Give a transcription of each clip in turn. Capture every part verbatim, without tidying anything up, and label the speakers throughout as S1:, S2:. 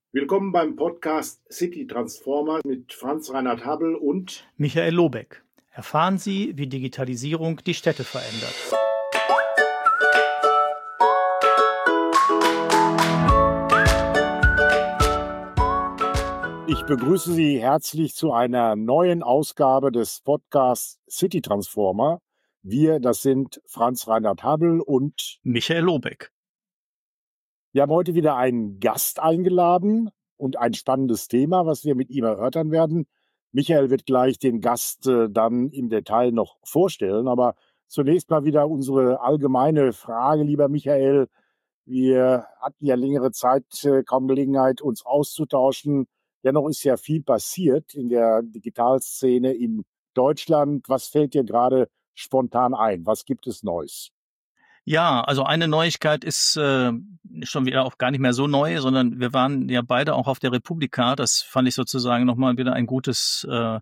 S1: Willkommen beim Podcast City Transformer mit Franz Reinhard Habbel und
S2: Michael Lobeck. Erfahren Sie, wie Digitalisierung die Städte verändert.
S1: Ich begrüße Sie herzlich zu einer neuen Ausgabe des Podcasts City Transformer. Wir, das sind Franz Reinhard Habbel und
S2: Michael Lobeck.
S1: Wir haben heute wieder einen Gast eingeladen und ein spannendes Thema, was wir mit ihm erörtern werden. Michael wird gleich den Gast äh, dann im Detail noch vorstellen, aber zunächst mal wieder unsere allgemeine Frage, lieber Michael. Wir hatten ja längere Zeit äh, kaum Gelegenheit, uns auszutauschen. Dennoch ist ja viel passiert in der Digitalszene in Deutschland. Was fällt dir gerade spontan ein? Was gibt es Neues?
S2: Ja, also eine Neuigkeit ist äh, schon wieder auch gar nicht mehr so neu, sondern wir waren ja beide auch auf der Republika. Das fand ich sozusagen nochmal wieder ein gutes, äh,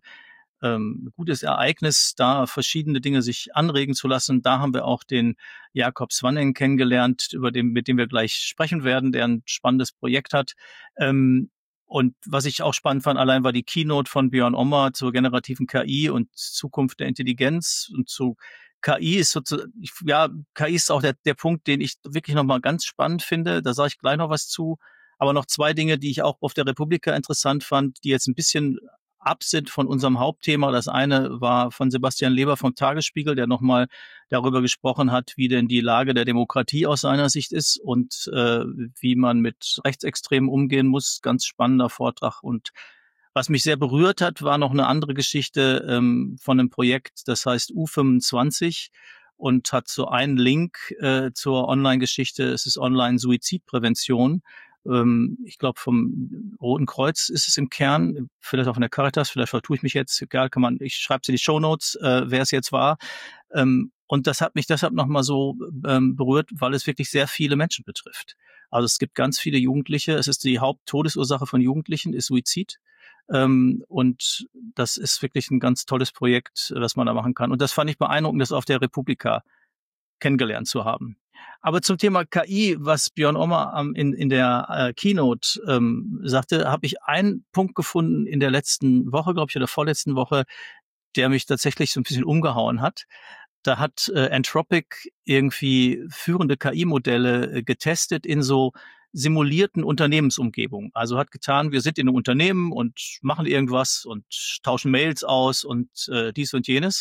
S2: ähm, gutes Ereignis, da verschiedene Dinge sich anregen zu lassen. Da haben wir auch den Jakob Swaneng kennengelernt, über den, mit dem wir gleich sprechen werden, der ein spannendes Projekt hat. Ähm, Und was ich auch spannend fand, allein war die Keynote von Björn Ommer zur generativen K I und Zukunft der Intelligenz und zu K I ist sozusagen, ja, K I ist auch der, der Punkt, den ich wirklich nochmal ganz spannend finde. Da sage ich gleich noch was zu. Aber noch zwei Dinge, die ich auch auf der Republika interessant fand, die jetzt ein bisschen ab sind von unserem Hauptthema. Das eine war von Sebastian Leber vom Tagesspiegel, der nochmal darüber gesprochen hat, wie denn die Lage der Demokratie aus seiner Sicht ist und äh, wie man mit Rechtsextremen umgehen muss. Ganz spannender Vortrag. Und was mich sehr berührt hat, war noch eine andere Geschichte ähm, von einem Projekt, das heißt U fünfundzwanzig und hat so einen Link äh, zur Online-Geschichte. Es ist Online-Suizidprävention. Ähm, ich glaube, vom Roten Kreuz ist es im Kern, vielleicht auch von der Caritas, vielleicht vertue ich mich jetzt, egal, kann man, ich schreibe es in die Shownotes, äh, wer es jetzt war. Ähm, und das hat mich deshalb nochmal so ähm, berührt, weil es wirklich sehr viele Menschen betrifft. Also es gibt ganz viele Jugendliche. Es ist die Haupttodesursache von Jugendlichen, ist Suizid. Ähm, und das ist wirklich ein ganz tolles Projekt, was man da machen kann. Und das fand ich beeindruckend, das auf der Republika kennengelernt zu haben. Aber zum Thema K I, was Björn Ommer ähm, in, in der äh, Keynote ähm, sagte, habe ich einen Punkt gefunden in der letzten Woche, glaube ich, oder vorletzten Woche, der mich tatsächlich so ein bisschen umgehauen hat. Da hat äh, Anthropic irgendwie führende K I-Modelle äh, getestet in so simulierten Unternehmensumgebungen. Also hat getan, wir sind in einem Unternehmen und machen irgendwas und tauschen Mails aus und äh, dies und jenes.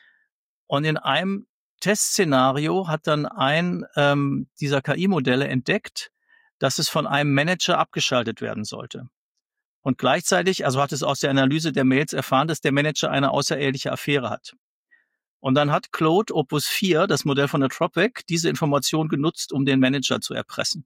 S2: Und in einem Testszenario hat dann ein ähm, dieser K I-Modelle entdeckt, dass es von einem Manager abgeschaltet werden sollte. Und gleichzeitig, also hat es aus der Analyse der Mails erfahren, dass der Manager eine außereheliche Affäre hat. Und dann hat Claude Opus vier, das Modell von Anthropic, diese Information genutzt, um den Manager zu erpressen.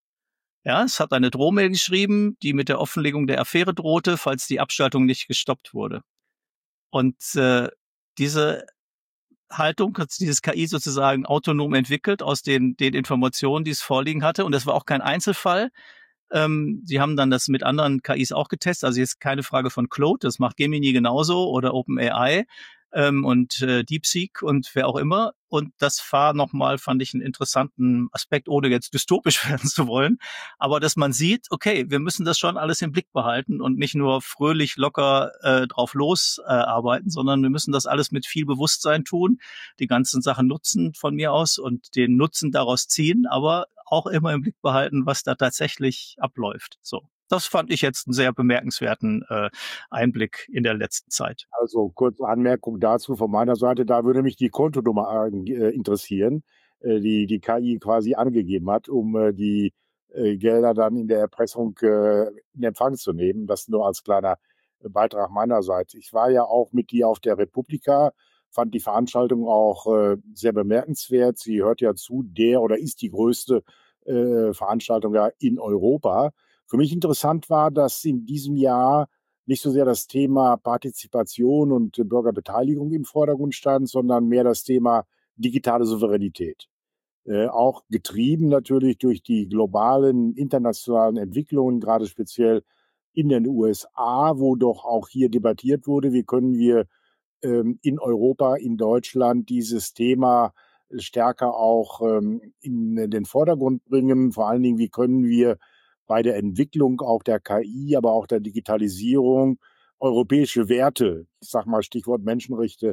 S2: Ja, es hat eine Drohmail geschrieben, die mit der Offenlegung der Affäre drohte, falls die Abschaltung nicht gestoppt wurde. Und äh, diese Haltung hat dieses K I sozusagen autonom entwickelt aus den, den Informationen, die es vorliegen hatte. Und das war auch kein Einzelfall. Ähm, sie haben dann das mit anderen K Is auch getestet. Also jetzt keine Frage von Claude, das macht Gemini genauso oder OpenAI ähm, und äh, DeepSeek und wer auch immer. Und das war nochmal, fand ich, einen interessanten Aspekt, ohne jetzt dystopisch werden zu wollen. Aber dass man sieht, okay, wir müssen das schon alles im Blick behalten und nicht nur fröhlich locker äh, drauf los äh, arbeiten, sondern wir müssen das alles mit viel Bewusstsein tun, die ganzen Sachen nutzen von mir aus und den Nutzen daraus ziehen, aber auch immer im Blick behalten, was da tatsächlich abläuft. So. Das fand ich jetzt einen sehr bemerkenswerten äh, Einblick in der letzten Zeit.
S1: Also kurze Anmerkung dazu von meiner Seite, da würde mich die Kontonummer äh, interessieren, äh, die die K I quasi angegeben hat, um äh, die äh, Gelder dann in der Erpressung äh, in Empfang zu nehmen. Das nur als kleiner Beitrag meinerseits. Ich war ja auch mit dir auf der Republika, fand die Veranstaltung auch äh, sehr bemerkenswert. Sie hört ja zu der oder ist die größte äh, Veranstaltung ja in Europa. Für mich interessant war, dass in diesem Jahr nicht so sehr das Thema Partizipation und Bürgerbeteiligung im Vordergrund stand, sondern mehr das Thema digitale Souveränität. Äh, auch getrieben natürlich durch die globalen, internationalen Entwicklungen, gerade speziell in den U S A, wo doch auch hier debattiert wurde, wie können wir ähm, in Europa, in Deutschland dieses Thema stärker auch ähm, in den Vordergrund bringen. Vor allen Dingen, wie können wir bei der Entwicklung auch der K I, aber auch der Digitalisierung europäische Werte, ich sage mal Stichwort Menschenrechte,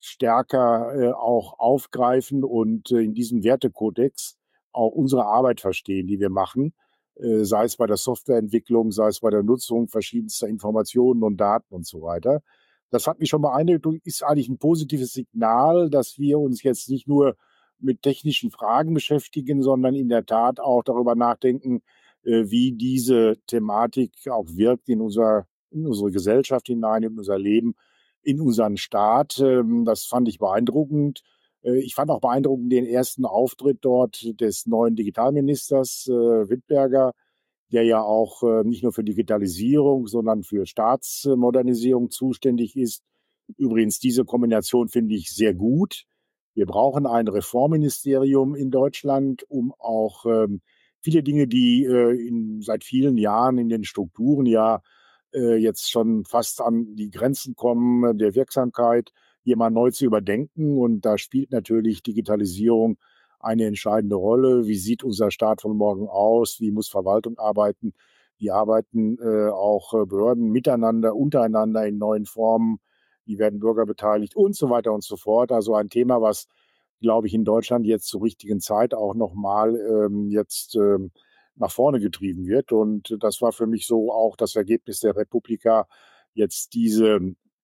S1: stärker äh, auch aufgreifen und äh, in diesem Wertekodex auch unsere Arbeit verstehen, die wir machen, äh, sei es bei der Softwareentwicklung, sei es bei der Nutzung verschiedenster Informationen und Daten und so weiter. Das hat mich schon beeindruckt und ist eigentlich ein positives Signal, dass wir uns jetzt nicht nur mit technischen Fragen beschäftigen, sondern in der Tat auch darüber nachdenken, äh, wie diese Thematik auch wirkt in unser, in unsere Gesellschaft hinein, in unser Leben, in unseren Staat. Ähm, das fand ich beeindruckend. Äh, ich fand auch beeindruckend den ersten Auftritt dort des neuen Digitalministers äh, Wittberger, der ja auch äh, nicht nur für Digitalisierung, sondern für Staatsmodernisierung zuständig ist. Übrigens, diese Kombination finde ich sehr gut. Wir brauchen ein Reformministerium in Deutschland, um auch ähm, viele Dinge, die äh, in, seit vielen Jahren in den Strukturen ja äh, jetzt schon fast an die Grenzen kommen äh, der Wirksamkeit, hier mal neu zu überdenken. Und da spielt natürlich Digitalisierung eine entscheidende Rolle. Wie sieht unser Staat von morgen aus? Wie muss Verwaltung arbeiten? Wie arbeiten äh, auch äh, Behörden miteinander, untereinander in neuen Formen? Wie werden Bürger beteiligt und so weiter und so fort? Also ein Thema, was, glaube ich, in Deutschland jetzt zur richtigen Zeit auch nochmal ähm, jetzt ähm, nach vorne getrieben wird. Und das war für mich so auch das Ergebnis der Republika, jetzt diese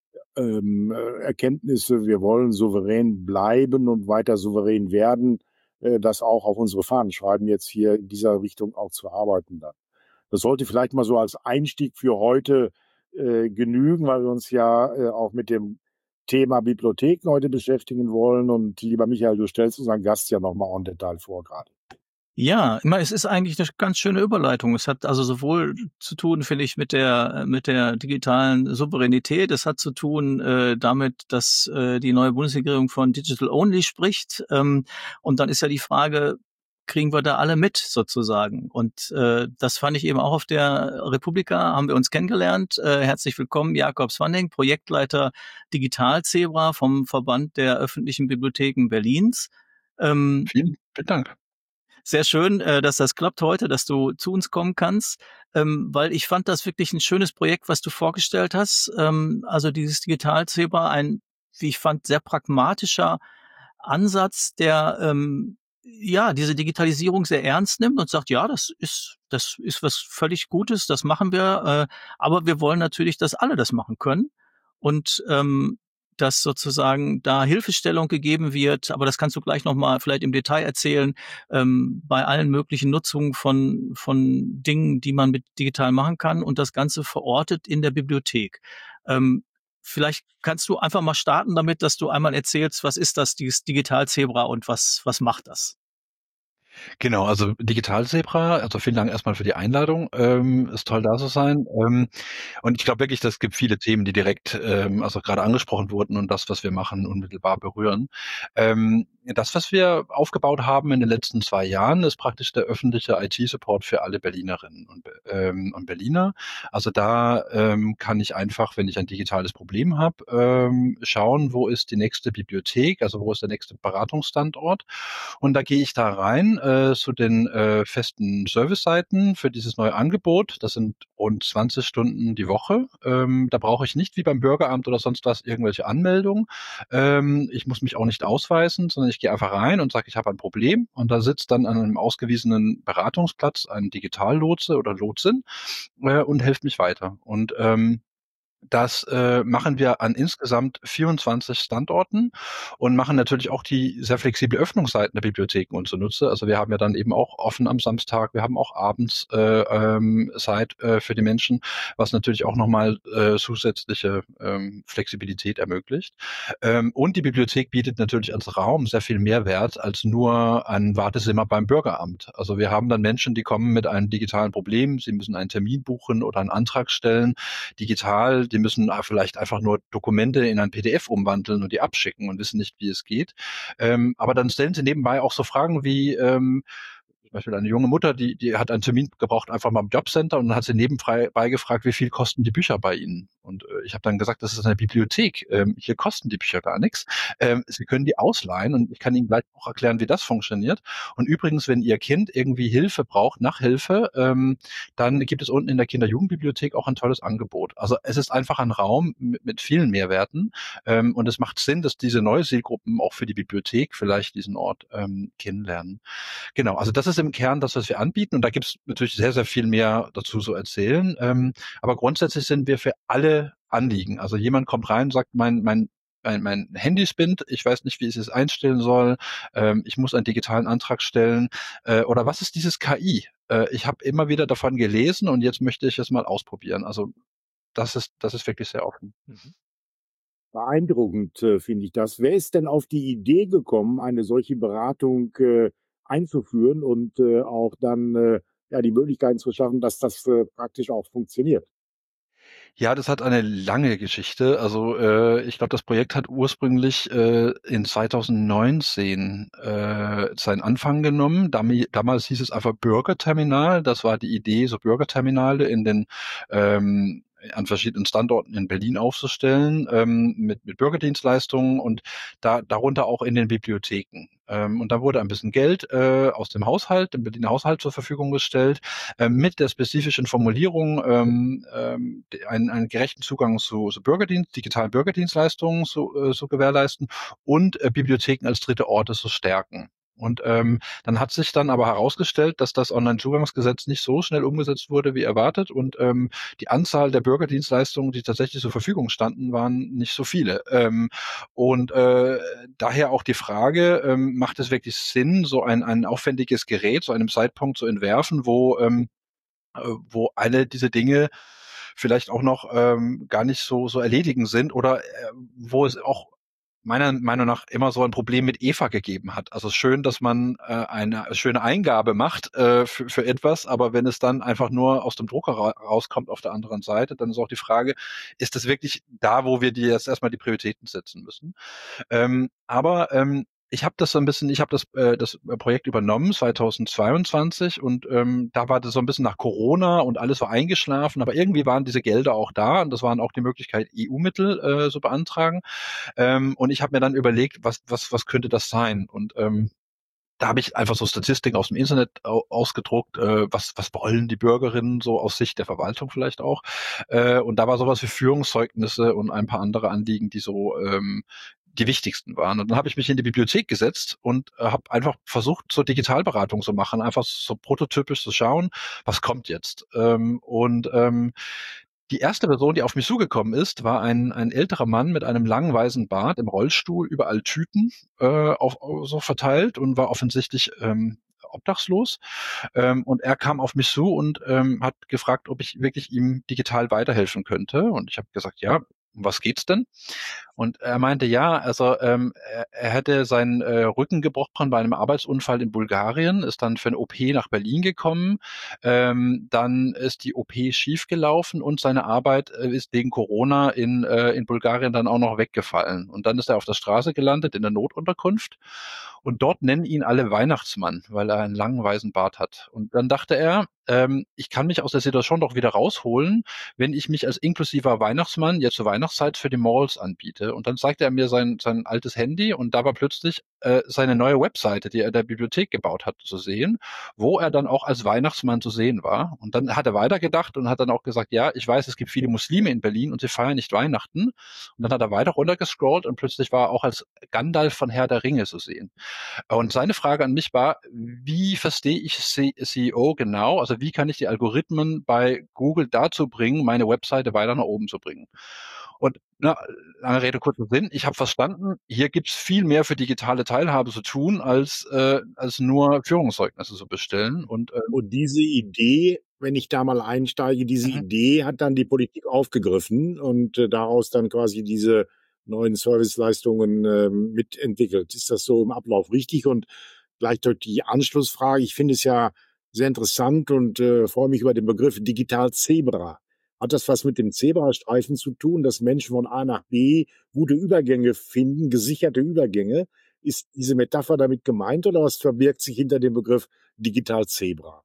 S1: ähm, Erkenntnisse, wir wollen souverän bleiben und weiter souverän werden, äh, das auch auf unsere Fahnen schreiben, jetzt hier in dieser Richtung auch zu arbeiten dann. Das sollte vielleicht mal so als Einstieg für heute äh, genügen, weil wir uns ja äh, auch mit dem Thema Bibliotheken heute beschäftigen wollen. Und lieber Michael, du stellst unseren Gast ja nochmal en Detail vor gerade.
S2: Ja, immer, es ist eigentlich eine ganz schöne Überleitung. Es hat also sowohl zu tun, finde ich, mit der mit der digitalen Souveränität. Es hat zu tun äh, damit, dass äh, die neue Bundesregierung von Digital Only spricht. Ähm, und dann ist ja die Frage, kriegen wir da alle mit sozusagen? Und äh, das fand ich eben auch auf der Republika, haben wir uns kennengelernt. Äh, herzlich willkommen, Jakob Swanning, Projektleiter Digital Zebra vom Verband der öffentlichen Bibliotheken Berlins.
S3: Ähm, vielen, vielen Dank.
S2: Sehr schön, äh, dass das klappt heute, dass du zu uns kommen kannst, ähm, weil ich fand das wirklich ein schönes Projekt, was du vorgestellt hast. Ähm, also dieses Digital-Zebra, ein, wie ich fand, sehr pragmatischer Ansatz, der ähm, ja diese Digitalisierung sehr ernst nimmt und sagt, ja, das ist das ist was völlig Gutes, das machen wir, äh, aber wir wollen natürlich, dass alle das machen können und ähm, dass sozusagen da Hilfestellung gegeben wird, aber das kannst du gleich nochmal vielleicht im Detail erzählen, ähm, bei allen möglichen Nutzungen von, von Dingen, die man mit digital machen kann und das Ganze verortet in der Bibliothek. Ähm, vielleicht kannst du einfach mal starten damit, dass du einmal erzählst, was ist das, dieses Digital-Zebra und was, was macht das?
S3: Genau, also Digital Zebra, also vielen Dank erstmal für die Einladung. Ähm, ist toll, da zu sein. Ähm, und ich glaube wirklich, es gibt viele Themen, die direkt, ähm, also gerade angesprochen wurden und das, was wir machen, unmittelbar berühren. Ähm, das, was wir aufgebaut haben in den letzten zwei Jahren, ist praktisch der öffentliche I T-Support für alle Berlinerinnen und, ähm, und Berliner. Also da ähm, kann ich einfach, wenn ich ein digitales Problem habe, ähm, schauen, wo ist die nächste Bibliothek, also wo ist der nächste Beratungsstandort. Und da gehe ich da rein äh, zu den äh, festen Service-Seiten für dieses neue Angebot. Das sind rund zwanzig Stunden die Woche. Ähm, da brauche ich nicht wie beim Bürgeramt oder sonst was irgendwelche Anmeldungen. Ähm, ich muss mich auch nicht ausweisen, sondern ich gehe einfach rein und sage, ich habe ein Problem. Und da sitzt dann an einem ausgewiesenen Beratungsplatz ein Digitallotse oder Lotsin äh, und hilft mich weiter. Und ähm, Das äh, machen wir an insgesamt vierundzwanzig Standorten und machen natürlich auch die sehr flexible Öffnungszeiten der Bibliotheken uns zunutze. Also wir haben ja dann eben auch offen am Samstag, wir haben auch abends äh, ähm, Zeit äh, für die Menschen, was natürlich auch nochmal äh, zusätzliche ähm, Flexibilität ermöglicht. Ähm, und die Bibliothek bietet natürlich als Raum sehr viel mehr Wert als nur ein Wartezimmer beim Bürgeramt. Also wir haben dann Menschen, die kommen mit einem digitalen Problem, sie müssen einen Termin buchen oder einen Antrag stellen, digital. Die müssen vielleicht einfach nur Dokumente in ein P D F umwandeln und die abschicken und wissen nicht, wie es geht. Ähm, aber dann stellen sie nebenbei auch so Fragen wie, ähm, Beispiel eine junge Mutter, die, die hat einen Termin gebraucht, einfach mal im Jobcenter, und dann hat sie nebenbei gefragt, wie viel kosten die Bücher bei Ihnen? Und äh, ich habe dann gesagt, das ist eine Bibliothek, ähm, hier kosten die Bücher gar nichts. Ähm, Sie können die ausleihen, und ich kann Ihnen gleich auch erklären, wie das funktioniert. Und übrigens, wenn Ihr Kind irgendwie Hilfe braucht, Nachhilfe, ähm, dann gibt es unten in der Kinder-Jugendbibliothek auch ein tolles Angebot. Also es ist einfach ein Raum mit, mit vielen Mehrwerten, ähm, und es macht Sinn, dass diese neue Zielgruppen auch für die Bibliothek vielleicht diesen Ort ähm, kennenlernen. Genau, also das ist im Kern das, was wir anbieten, und da gibt es natürlich sehr, sehr viel mehr dazu zu erzählen. Ähm, aber grundsätzlich sind wir für alle Anliegen. Also jemand kommt rein und sagt, mein, mein mein, mein Handy spinnt, ich weiß nicht, wie ich es einstellen soll, ähm, ich muss einen digitalen Antrag stellen, äh, oder was ist dieses K I? Äh, ich habe immer wieder davon gelesen und jetzt möchte ich es mal ausprobieren. Also das ist, das ist wirklich sehr offen.
S1: Mhm. Beeindruckend, äh, finde ich das. Wer ist denn auf die Idee gekommen, eine solche Beratung äh, einzuführen und äh, auch dann äh, ja, die Möglichkeiten zu schaffen, dass das äh, praktisch auch funktioniert?
S3: Ja, das hat eine lange Geschichte. Also äh, ich glaube, das Projekt hat ursprünglich äh, in zweitausendneunzehn äh, seinen Anfang genommen. Dam- damals hieß es einfach Bürgerterminal. Das war die Idee, so Bürgerterminale in den ähm, an verschiedenen Standorten in Berlin aufzustellen, ähm, mit, mit Bürgerdienstleistungen, und da darunter auch in den Bibliotheken. Ähm, und da wurde ein bisschen Geld äh, aus dem Haushalt, dem Berliner Haushalt, zur Verfügung gestellt, äh, mit der spezifischen Formulierung, ähm, ähm, einen, einen gerechten Zugang zu, zu Bürgerdienst, digitalen Bürgerdienstleistungen zu, äh, zu gewährleisten und äh, Bibliotheken als dritte Orte zu stärken. Und ähm, dann hat sich dann aber herausgestellt, dass das Onlinezugangsgesetz nicht so schnell umgesetzt wurde wie erwartet, und ähm, die Anzahl der Bürgerdienstleistungen, die tatsächlich zur Verfügung standen, waren nicht so viele. Ähm, und äh, daher auch die Frage, ähm, macht es wirklich Sinn, so ein, ein aufwendiges Gerät zu einem Zeitpunkt zu entwerfen, wo ähm, äh, wo alle diese Dinge vielleicht auch noch ähm, gar nicht so so erledigen sind, oder äh, wo es auch meiner Meinung nach immer so ein Problem mit Eva gegeben hat. Also schön, dass man äh, eine schöne Eingabe macht äh, für, für etwas, aber wenn es dann einfach nur aus dem Drucker ra rauskommt auf der anderen Seite, dann ist auch die Frage, ist das wirklich da, wo wir die jetzt erstmal die Prioritäten setzen müssen? Ähm, aber ähm, ich habe das so ein bisschen, ich habe das, äh, das Projekt übernommen zweitausendzweiundzwanzig, und ähm, da war das so ein bisschen nach Corona und alles war eingeschlafen, aber irgendwie waren diese Gelder auch da, und das waren auch die Möglichkeit, E U-Mittel äh, so beantragen. Ähm, und ich habe mir dann überlegt, was, was, was könnte das sein? Und ähm, da habe ich einfach so Statistiken aus dem Internet au ausgedruckt, äh, was, was wollen die Bürgerinnen so aus Sicht der Verwaltung vielleicht auch. Äh, und da war sowas wie Führungszeugnisse und ein paar andere Anliegen, die so ähm, die wichtigsten waren. Und dann habe ich mich in die Bibliothek gesetzt und äh, habe einfach versucht, so Digitalberatung zu machen, einfach so prototypisch zu schauen, was kommt jetzt. Ähm, und ähm, die erste Person, die auf mich zugekommen ist, war ein, ein älterer Mann mit einem langen weißen Bart im Rollstuhl, überall Tüten äh, auf, so verteilt, und war offensichtlich ähm, obdachlos. Ähm, und er kam auf mich zu und ähm, hat gefragt, ob ich wirklich ihm digital weiterhelfen könnte. Und ich habe gesagt, ja, um was geht's denn? Und er meinte, ja, also ähm, er, er hätte seinen äh, Rücken gebrochen bei einem Arbeitsunfall in Bulgarien, ist dann für eine O P nach Berlin gekommen. Ähm, dann ist die O P schiefgelaufen, und seine Arbeit äh, ist wegen Corona in, äh, in Bulgarien dann auch noch weggefallen. Und dann ist er auf der Straße gelandet, in der Notunterkunft. Und dort nennen ihn alle Weihnachtsmann, weil er einen langen weißen Bart hat. Und dann dachte er, ähm, ich kann mich aus der Situation doch wieder rausholen, wenn ich mich als inklusiver Weihnachtsmann jetzt zur Weihnachtszeit für die Malls anbiete. Und dann zeigte er mir sein, sein altes Handy, und da war plötzlich äh, seine neue Webseite, die er in der Bibliothek gebaut hat, zu sehen, wo er dann auch als Weihnachtsmann zu sehen war. Und dann hat er weitergedacht und hat dann auch gesagt, ja, ich weiß, es gibt viele Muslime in Berlin und sie feiern nicht Weihnachten. Und dann hat er weiter runtergescrollt, und plötzlich war er auch als Gandalf von Herr der Ringe zu sehen. Und seine Frage an mich war, wie verstehe ich C E O genau? Also wie kann ich die Algorithmen bei Google dazu bringen, meine Webseite weiter nach oben zu bringen? Und na, lange Rede, kurzer Sinn, ich habe verstanden, hier gibt es viel mehr für digitale Teilhabe zu tun, als, äh, als nur Führungszeugnisse zu bestellen. Und, ähm,
S1: Und diese Idee, wenn ich da mal einsteige, diese
S3: mhm.
S1: Idee hat dann die Politik aufgegriffen und äh, daraus dann quasi diese neuen Serviceleistungen äh, mitentwickelt. Ist das so im Ablauf richtig? Und gleich durch die Anschlussfrage, ich finde es ja sehr interessant und äh, freue mich über den Begriff Digital Zebra. Hat das was mit dem Zebrastreifen zu tun, dass Menschen von A nach B gute Übergänge finden, gesicherte Übergänge, Ist diese Metapher damit gemeint oder was verbirgt sich hinter dem Begriff Digital-Zebra?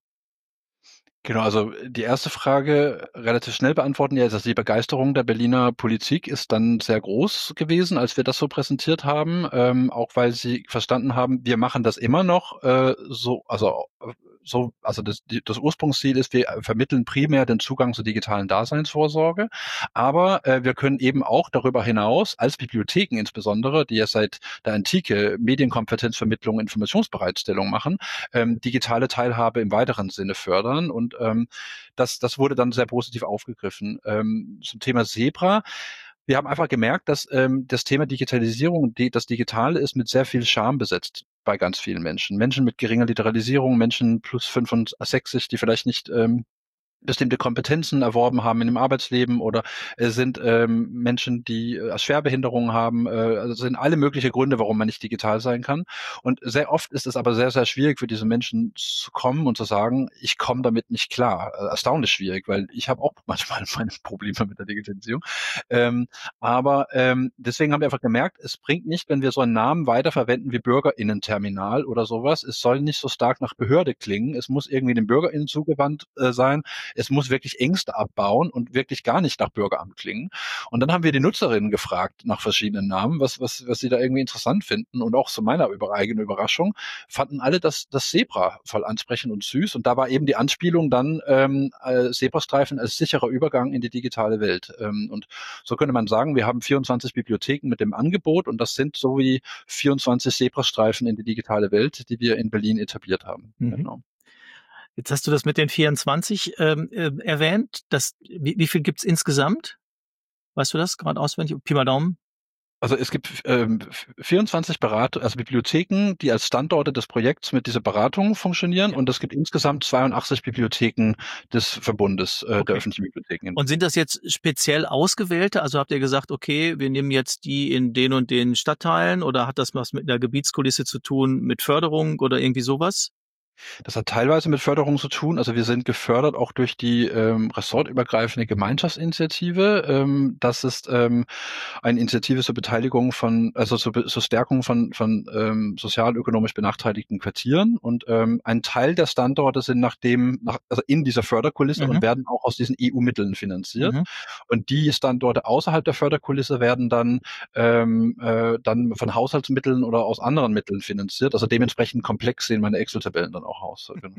S3: Genau, also die erste Frage relativ schnell beantworten. Ja, also die Begeisterung der Berliner Politik ist dann sehr groß gewesen, als wir das so präsentiert haben, ähm, auch weil sie verstanden haben, wir machen das immer noch äh, so, also so, also das, die, das Ursprungsziel ist, wir vermitteln primär den Zugang zur digitalen Daseinsvorsorge, aber äh, wir können eben auch darüber hinaus als Bibliotheken insbesondere, die ja seit der Antike Medienkompetenzvermittlung, Informationsbereitstellung machen, ähm, digitale Teilhabe im weiteren Sinne fördern und ähm, das, das wurde dann sehr positiv aufgegriffen. Ähm, zum Thema Zebra. Wir haben einfach gemerkt, dass ähm, das Thema Digitalisierung und die, das Digitale ist mit sehr viel Scham besetzt bei ganz vielen Menschen. Menschen mit geringer Literalisierung, Menschen plus fünfundsechzig, die vielleicht nicht ähm, bestimmte Kompetenzen erworben haben in dem Arbeitsleben oder äh, sind ähm, Menschen, die äh, Schwerbehinderungen haben. Äh, also es sind alle möglichen Gründe, warum man nicht digital sein kann. Und sehr oft ist es aber sehr, sehr schwierig für diese Menschen zu kommen und zu sagen, ich komme damit nicht klar. Äh, erstaunlich schwierig, weil ich habe auch manchmal meine Probleme mit der Digitalisierung. Ähm, aber ähm, deswegen haben wir einfach gemerkt, es bringt nicht, wenn wir so einen Namen weiterverwenden wie BürgerInnen-Terminal oder sowas. Es soll nicht so stark nach Behörde klingen. Es muss irgendwie den BürgerInnen zugewandt äh, sein. Es muss wirklich Ängste abbauen und wirklich gar nicht nach Bürgeramt klingen. Und dann haben wir die Nutzerinnen gefragt nach verschiedenen Namen, was, was, was sie da irgendwie interessant finden. Und auch zu meiner über, eigenen Überraschung fanden alle das, das Zebra voll ansprechend und süß. Und da war eben die Anspielung dann ähm, äh, Zebrastreifen als sicherer Übergang in die digitale Welt. Ähm, und so könnte man sagen, wir haben vierundzwanzig Bibliotheken mit dem Angebot und das sind so wie vierundzwanzig Zebrastreifen in die digitale Welt, die wir in Berlin etabliert haben.
S2: Mhm.
S3: Genau.
S2: Jetzt hast du das mit den vierundzwanzig ähm, äh, erwähnt. Das, wie, wie viel gibt's insgesamt? Weißt du das gerade auswendig? Pi mal Daumen.
S3: Also es gibt ähm, vierundzwanzig Berat also Bibliotheken, die als Standorte des Projekts mit dieser Beratung funktionieren, ja. Und es gibt insgesamt zweiundachtzig Bibliotheken des Verbundes äh, okay. der öffentlichen Bibliotheken.
S2: Und sind das jetzt speziell ausgewählte? Also habt ihr gesagt, okay, wir nehmen jetzt die in den und den Stadtteilen oder hat das was mit einer Gebietskulisse zu tun, mit Förderung oder irgendwie sowas?
S3: Das hat teilweise mit Förderung zu tun. Also wir sind gefördert auch durch die ähm, ressortübergreifende Gemeinschaftsinitiative. Ähm, das ist ähm, eine Initiative zur Beteiligung von, also zur, zur Stärkung von, von ähm, sozialökonomisch benachteiligten Quartieren. Und ähm, ein Teil der Standorte sind nach dem, nach, also in dieser Förderkulisse mhm. und werden auch aus diesen E U-Mitteln finanziert. Mhm. Und die Standorte außerhalb der Förderkulisse werden dann ähm, äh, dann von Haushaltsmitteln oder aus anderen Mitteln finanziert. Also dementsprechend komplex sehen meine Excel-Tabellen dann auch aus. Genau.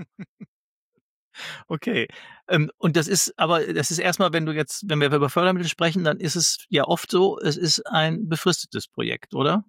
S2: Okay. Ähm, und das ist, aber das ist erstmal, wenn du jetzt, wenn wir über Fördermittel sprechen, dann ist es ja oft so, es ist ein befristetes Projekt, oder?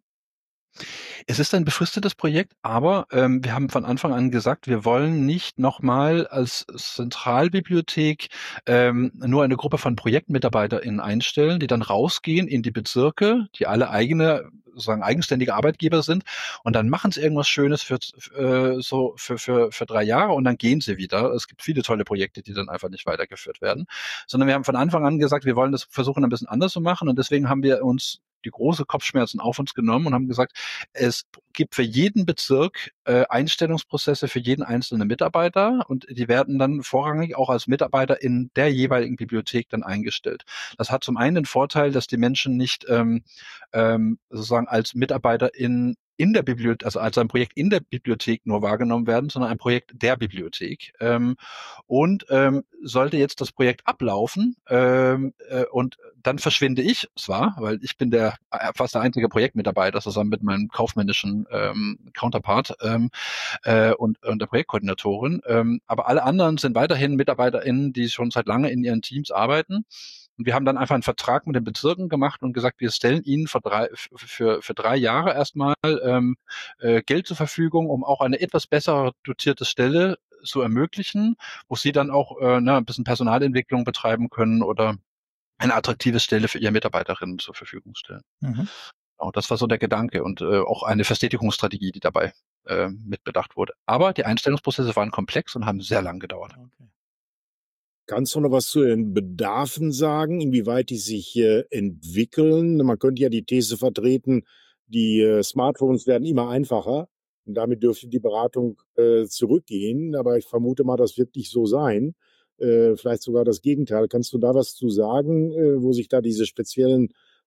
S3: Es ist ein befristetes Projekt, aber ähm, wir haben von Anfang an gesagt, wir wollen nicht nochmal als Zentralbibliothek ähm, nur eine Gruppe von ProjektmitarbeiterInnen einstellen, die dann rausgehen in die Bezirke, die alle eigene sozusagen eigenständige Arbeitgeber sind und dann machen sie irgendwas Schönes für äh, so für für für drei Jahre und dann gehen sie wieder. Es gibt viele tolle Projekte, die dann einfach nicht weitergeführt werden, sondern wir haben von Anfang an gesagt, wir wollen das versuchen ein bisschen anders zu machen und deswegen haben wir uns die große Kopfschmerzen auf uns genommen und haben gesagt, es gibt für jeden Bezirk äh, Einstellungsprozesse für jeden einzelnen Mitarbeiter und die werden dann vorrangig auch als Mitarbeiter in der jeweiligen Bibliothek dann eingestellt. Das hat zum einen den Vorteil, dass die Menschen nicht ähm, ähm, sozusagen als Mitarbeiter in in der Bibliothek, also als ein Projekt in der Bibliothek nur wahrgenommen werden, sondern ein Projekt der Bibliothek. Ähm, und ähm, sollte jetzt das Projekt ablaufen ähm, äh, und dann verschwinde ich zwar, weil ich bin der fast der einzige Projektmitarbeiter zusammen mit meinem kaufmännischen ähm, Counterpart ähm, äh, und, und der Projektkoordinatorin, ähm, aber alle anderen sind weiterhin MitarbeiterInnen, die schon seit lange in ihren Teams arbeiten. Und wir haben dann einfach einen Vertrag mit den Bezirken gemacht und gesagt, wir stellen ihnen für drei, für, für drei Jahre erstmal ähm, äh, Geld zur Verfügung, um auch eine etwas besser dotierte Stelle zu ermöglichen, wo sie dann auch äh, ne, ein bisschen Personalentwicklung betreiben können oder eine attraktive Stelle für ihre Mitarbeiterinnen zur Verfügung stellen. Mhm. Genau, das war so der Gedanke und äh, auch eine Verstetigungsstrategie, die dabei äh, mitbedacht wurde. Aber die Einstellungsprozesse waren komplex und haben sehr lang gedauert.
S2: Okay.
S1: Kannst du noch was zu den Bedarfen sagen, inwieweit die sich äh, entwickeln? Man könnte ja die These vertreten, die äh, Smartphones werden immer einfacher und damit dürfte die Beratung äh, zurückgehen. Aber ich vermute mal, das wird nicht so sein. Äh, vielleicht sogar das Gegenteil. Kannst du da was zu sagen, äh, wo sich da diese speziellen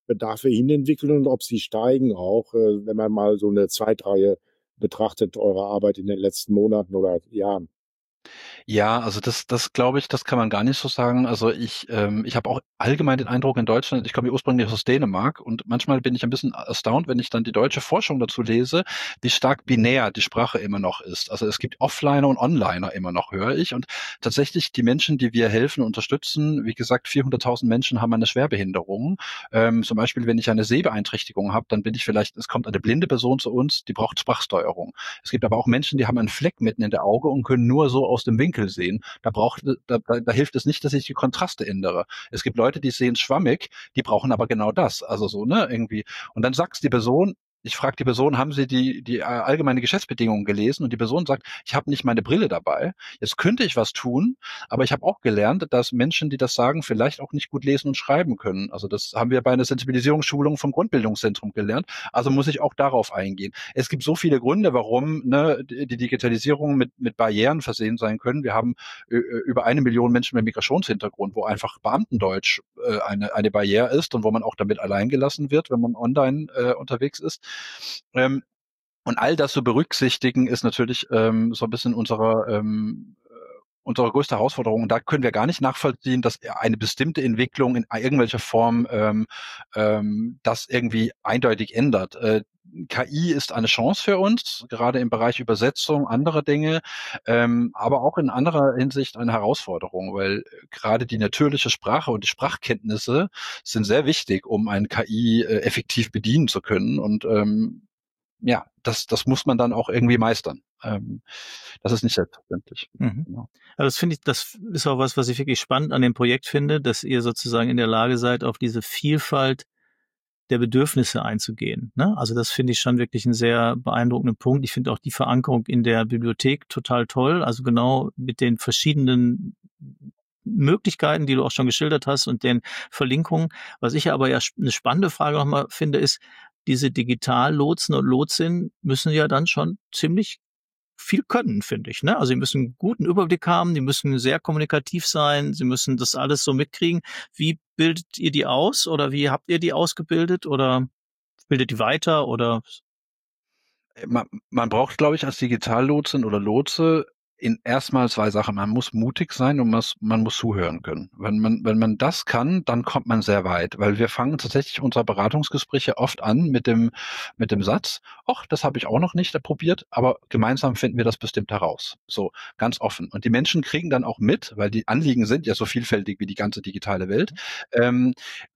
S1: Bedarfe hin entwickeln und ob sie steigen auch, äh, wenn man mal so eine Zeitreihe betrachtet, eure Arbeit in den letzten Monaten oder Jahren.
S3: Ja, also das, das glaube ich, das kann man gar nicht so sagen. Also ich, ähm, ich habe auch allgemein den Eindruck in Deutschland, ich komme ja ursprünglich aus Dänemark und manchmal bin ich ein bisschen erstaunt, wenn ich dann die deutsche Forschung dazu lese, wie stark binär die Sprache immer noch ist. Also es gibt Offliner und Onliner immer noch, höre ich. Und tatsächlich die Menschen, die wir helfen, unterstützen, wie gesagt, vierhunderttausend Menschen haben eine Schwerbehinderung. Ähm, zum Beispiel, wenn ich eine Sehbeeinträchtigung habe, dann bin ich vielleicht, es kommt eine blinde Person zu uns, die braucht Sprachsteuerung. Es gibt aber auch Menschen, die haben einen Fleck mitten in der Auge und können nur so aus dem Winkel sehen. Da braucht, da, da, da hilft es nicht, dass ich die Kontraste ändere. Es gibt Leute, die sehen schwammig, die brauchen aber genau das. Also so, ne, irgendwie. Und dann sagt die Person, ich frage die Person, haben Sie die, die allgemeine Geschäftsbedingungen gelesen? Und die Person sagt, ich habe nicht meine Brille dabei. Jetzt könnte ich was tun, aber ich habe auch gelernt, dass Menschen, die das sagen, vielleicht auch nicht gut lesen und schreiben können. Also das haben wir bei einer Sensibilisierungsschulung vom Grundbildungszentrum gelernt. Also muss ich auch darauf eingehen. Es gibt so viele Gründe, warum ne, die Digitalisierung mit, mit Barrieren versehen sein können. Wir haben äh, über eine Million Menschen mit Migrationshintergrund, wo einfach Beamtendeutsch äh, eine, eine Barriere ist und wo man auch damit allein gelassen wird, wenn man online äh, unterwegs ist. Ähm, und all das zu berücksichtigen, ist natürlich ähm, so ein bisschen unsere, ähm, unsere größte Herausforderung. Und da können wir gar nicht nachvollziehen, dass eine bestimmte Entwicklung in irgendwelcher Form ähm, ähm, das irgendwie eindeutig ändert. Äh, K I ist eine Chance für uns, gerade im Bereich Übersetzung, andere Dinge, ähm, aber auch in anderer Hinsicht eine Herausforderung, weil gerade die natürliche Sprache und die Sprachkenntnisse sind sehr wichtig, um ein K I äh, effektiv bedienen zu können. Und ähm, ja, das, das muss man dann auch irgendwie meistern. Ähm, das ist nicht selbstverständlich.
S2: Mhm.
S3: Genau.
S2: Also das finde ich, das ist auch was, was ich wirklich spannend an dem Projekt finde, dass ihr sozusagen in der Lage seid, auf diese Vielfalt der Bedürfnisse einzugehen. Ne? Also das finde ich schon wirklich einen sehr beeindruckenden Punkt. Ich finde auch die Verankerung in der Bibliothek total toll. Also genau mit den verschiedenen Möglichkeiten, die du auch schon geschildert hast und den Verlinkungen. Was ich aber ja eine spannende Frage nochmal finde, ist, diese Digitallotsen und Lotsinnen müssen ja dann schon ziemlich viel können, finde ich. Ne? Also sie müssen einen guten Überblick haben, die müssen sehr kommunikativ sein, sie müssen das alles so mitkriegen. Wie bildet ihr die aus oder wie habt ihr die ausgebildet oder bildet die weiter oder?
S3: Man, man braucht, glaube ich, als Digitallotsin oder Lotse in erstmal zwei Sachen. Man muss mutig sein und man, man muss zuhören können. Wenn man, wenn man das kann, dann kommt man sehr weit, weil wir fangen tatsächlich unsere Beratungsgespräche oft an mit dem, mit dem Satz, ach, das habe ich auch noch nicht probiert, aber gemeinsam finden wir das bestimmt heraus. So, ganz offen. Und die Menschen kriegen dann auch mit, weil die Anliegen sind ja so vielfältig wie die ganze digitale Welt, ähm,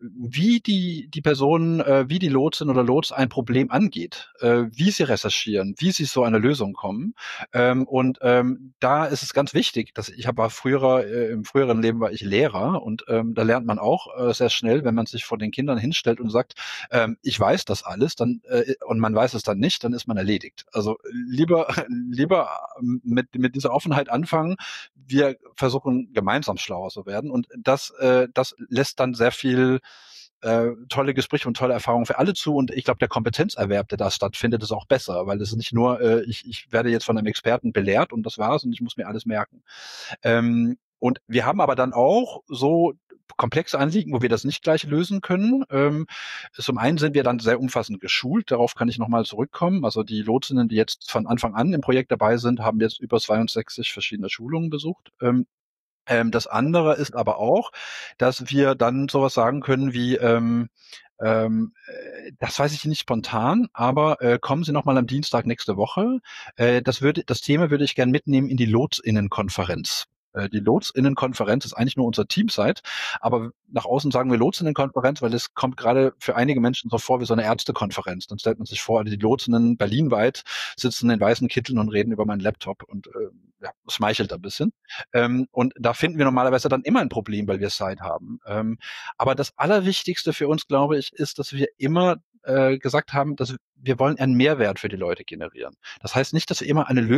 S3: wie die, die Person, äh, wie die Lotsin oder Lots ein Problem angeht, äh, wie sie recherchieren, wie sie zu einer Lösung kommen. Ähm, und ähm, da ist es ganz wichtig, dass ich habe früher äh, im früheren Leben war ich Lehrer und ähm, da lernt man auch äh, sehr schnell, wenn man sich vor den Kindern hinstellt und sagt, ähm, ich weiß das alles, dann äh, und man weiß es dann nicht, dann ist man erledigt. Also lieber lieber mit mit dieser Offenheit anfangen. Wir versuchen gemeinsam schlauer zu werden und das äh, das lässt dann sehr viel Äh, tolle Gespräche und tolle Erfahrungen für alle zu und ich glaube, der Kompetenzerwerb, der da stattfindet, ist auch besser, weil es ist nicht nur, äh, ich, ich werde jetzt von einem Experten belehrt und das war's und ich muss mir alles merken. Ähm, und wir haben aber dann auch so komplexe Anliegen, wo wir das nicht gleich lösen können. Ähm, zum einen sind wir dann sehr umfassend geschult, darauf kann ich nochmal zurückkommen. Also die Lotsinnen, die jetzt von Anfang an im Projekt dabei sind, haben jetzt über zweiundsechzig verschiedene Schulungen besucht. Ähm, Ähm, das andere ist aber auch, dass wir dann sowas sagen können wie, ähm, ähm, äh, das weiß ich nicht spontan, aber äh, kommen Sie noch mal am Dienstag nächste Woche. Äh, das würde, das Thema würde ich gern mitnehmen in die Lotsinnenkonferenz. Äh, Die Lotsinnenkonferenz ist eigentlich nur unser Teamsite, aber nach außen sagen wir Lotsinnenkonferenz, weil es kommt gerade für einige Menschen so vor wie so eine Ärztekonferenz. Dann stellt man sich vor, die Lotsinnen berlinweit sitzen in weißen Kitteln und reden über meinen Laptop und äh, ja, schmeichelt ein bisschen. Ähm, und da finden wir normalerweise dann immer ein Problem, weil wir Zeit haben. Ähm, aber das Allerwichtigste für uns, glaube ich, ist, dass wir immer äh, gesagt haben, dass wir wollen einen Mehrwert für die Leute generieren. Das heißt nicht, dass wir immer eine Lösung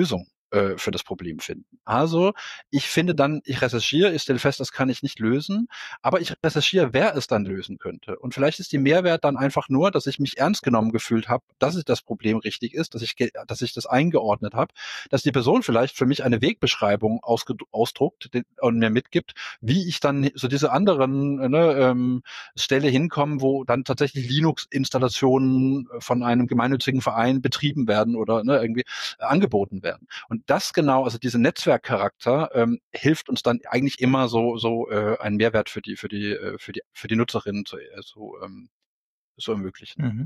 S3: äh, für das Problem finden. Also ich finde dann, ich recherchiere, ich stelle fest, das kann ich nicht lösen, aber ich recherchiere, wer es dann lösen könnte. Und vielleicht ist die Mehrwert dann einfach nur, dass ich mich ernst genommen gefühlt habe, dass es das Problem richtig ist, dass ich, dass ich das eingeordnet habe, dass die Person vielleicht für mich eine Wegbeschreibung ausdruckt und mir mitgibt, wie ich dann so diese anderen ne, ähm, Stelle hinkomme, wo dann tatsächlich Linux-Installationen von einem gemeinnützigen Verein betrieben werden oder ne, irgendwie äh, angeboten werden. Und das genau, also dieser Netzwerkcharakter ähm, hilft uns dann eigentlich immer so so äh, einen Mehrwert für die für die äh, für die für die Nutzerinnen zu äh, so, ähm, zu ermöglichen.
S2: Mhm.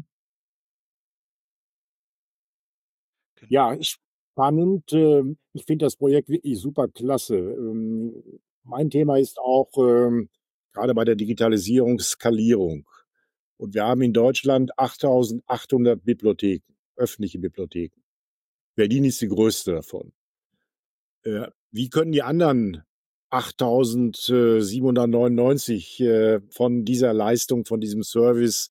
S1: Ja, spannend. Ähm, ich finde das Projekt wirklich super klasse. Ähm, mein Thema ist auch ähm, gerade bei der Digitalisierung Skalierung. Und wir haben in Deutschland achttausendachthundert Bibliotheken, öffentliche Bibliotheken. Berlin ist die größte davon. Äh, wie können die anderen achttausendsiebenhundertneunundneunzig äh, von dieser Leistung, von diesem Service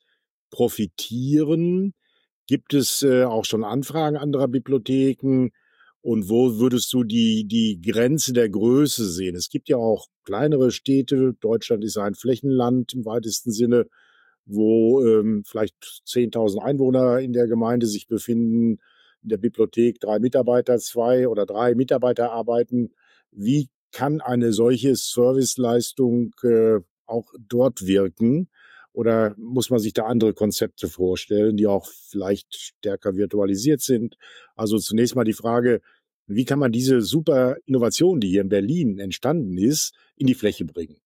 S1: profitieren? Gibt es äh, auch schon Anfragen anderer Bibliotheken? Und wo würdest du die, die Grenze der Größe sehen? Es gibt ja auch kleinere Städte. Deutschland ist ein Flächenland im weitesten Sinne, wo ähm, vielleicht zehntausend Einwohner in der Gemeinde sich befinden, in der Bibliothek drei Mitarbeiter, zwei oder drei Mitarbeiter arbeiten. Wie kann eine solche Serviceleistung äh, auch dort wirken? Oder muss man sich da andere Konzepte vorstellen, die auch vielleicht stärker virtualisiert sind? Also zunächst mal die Frage, wie kann man diese super Innovation, die hier in Berlin entstanden ist, in die Fläche bringen?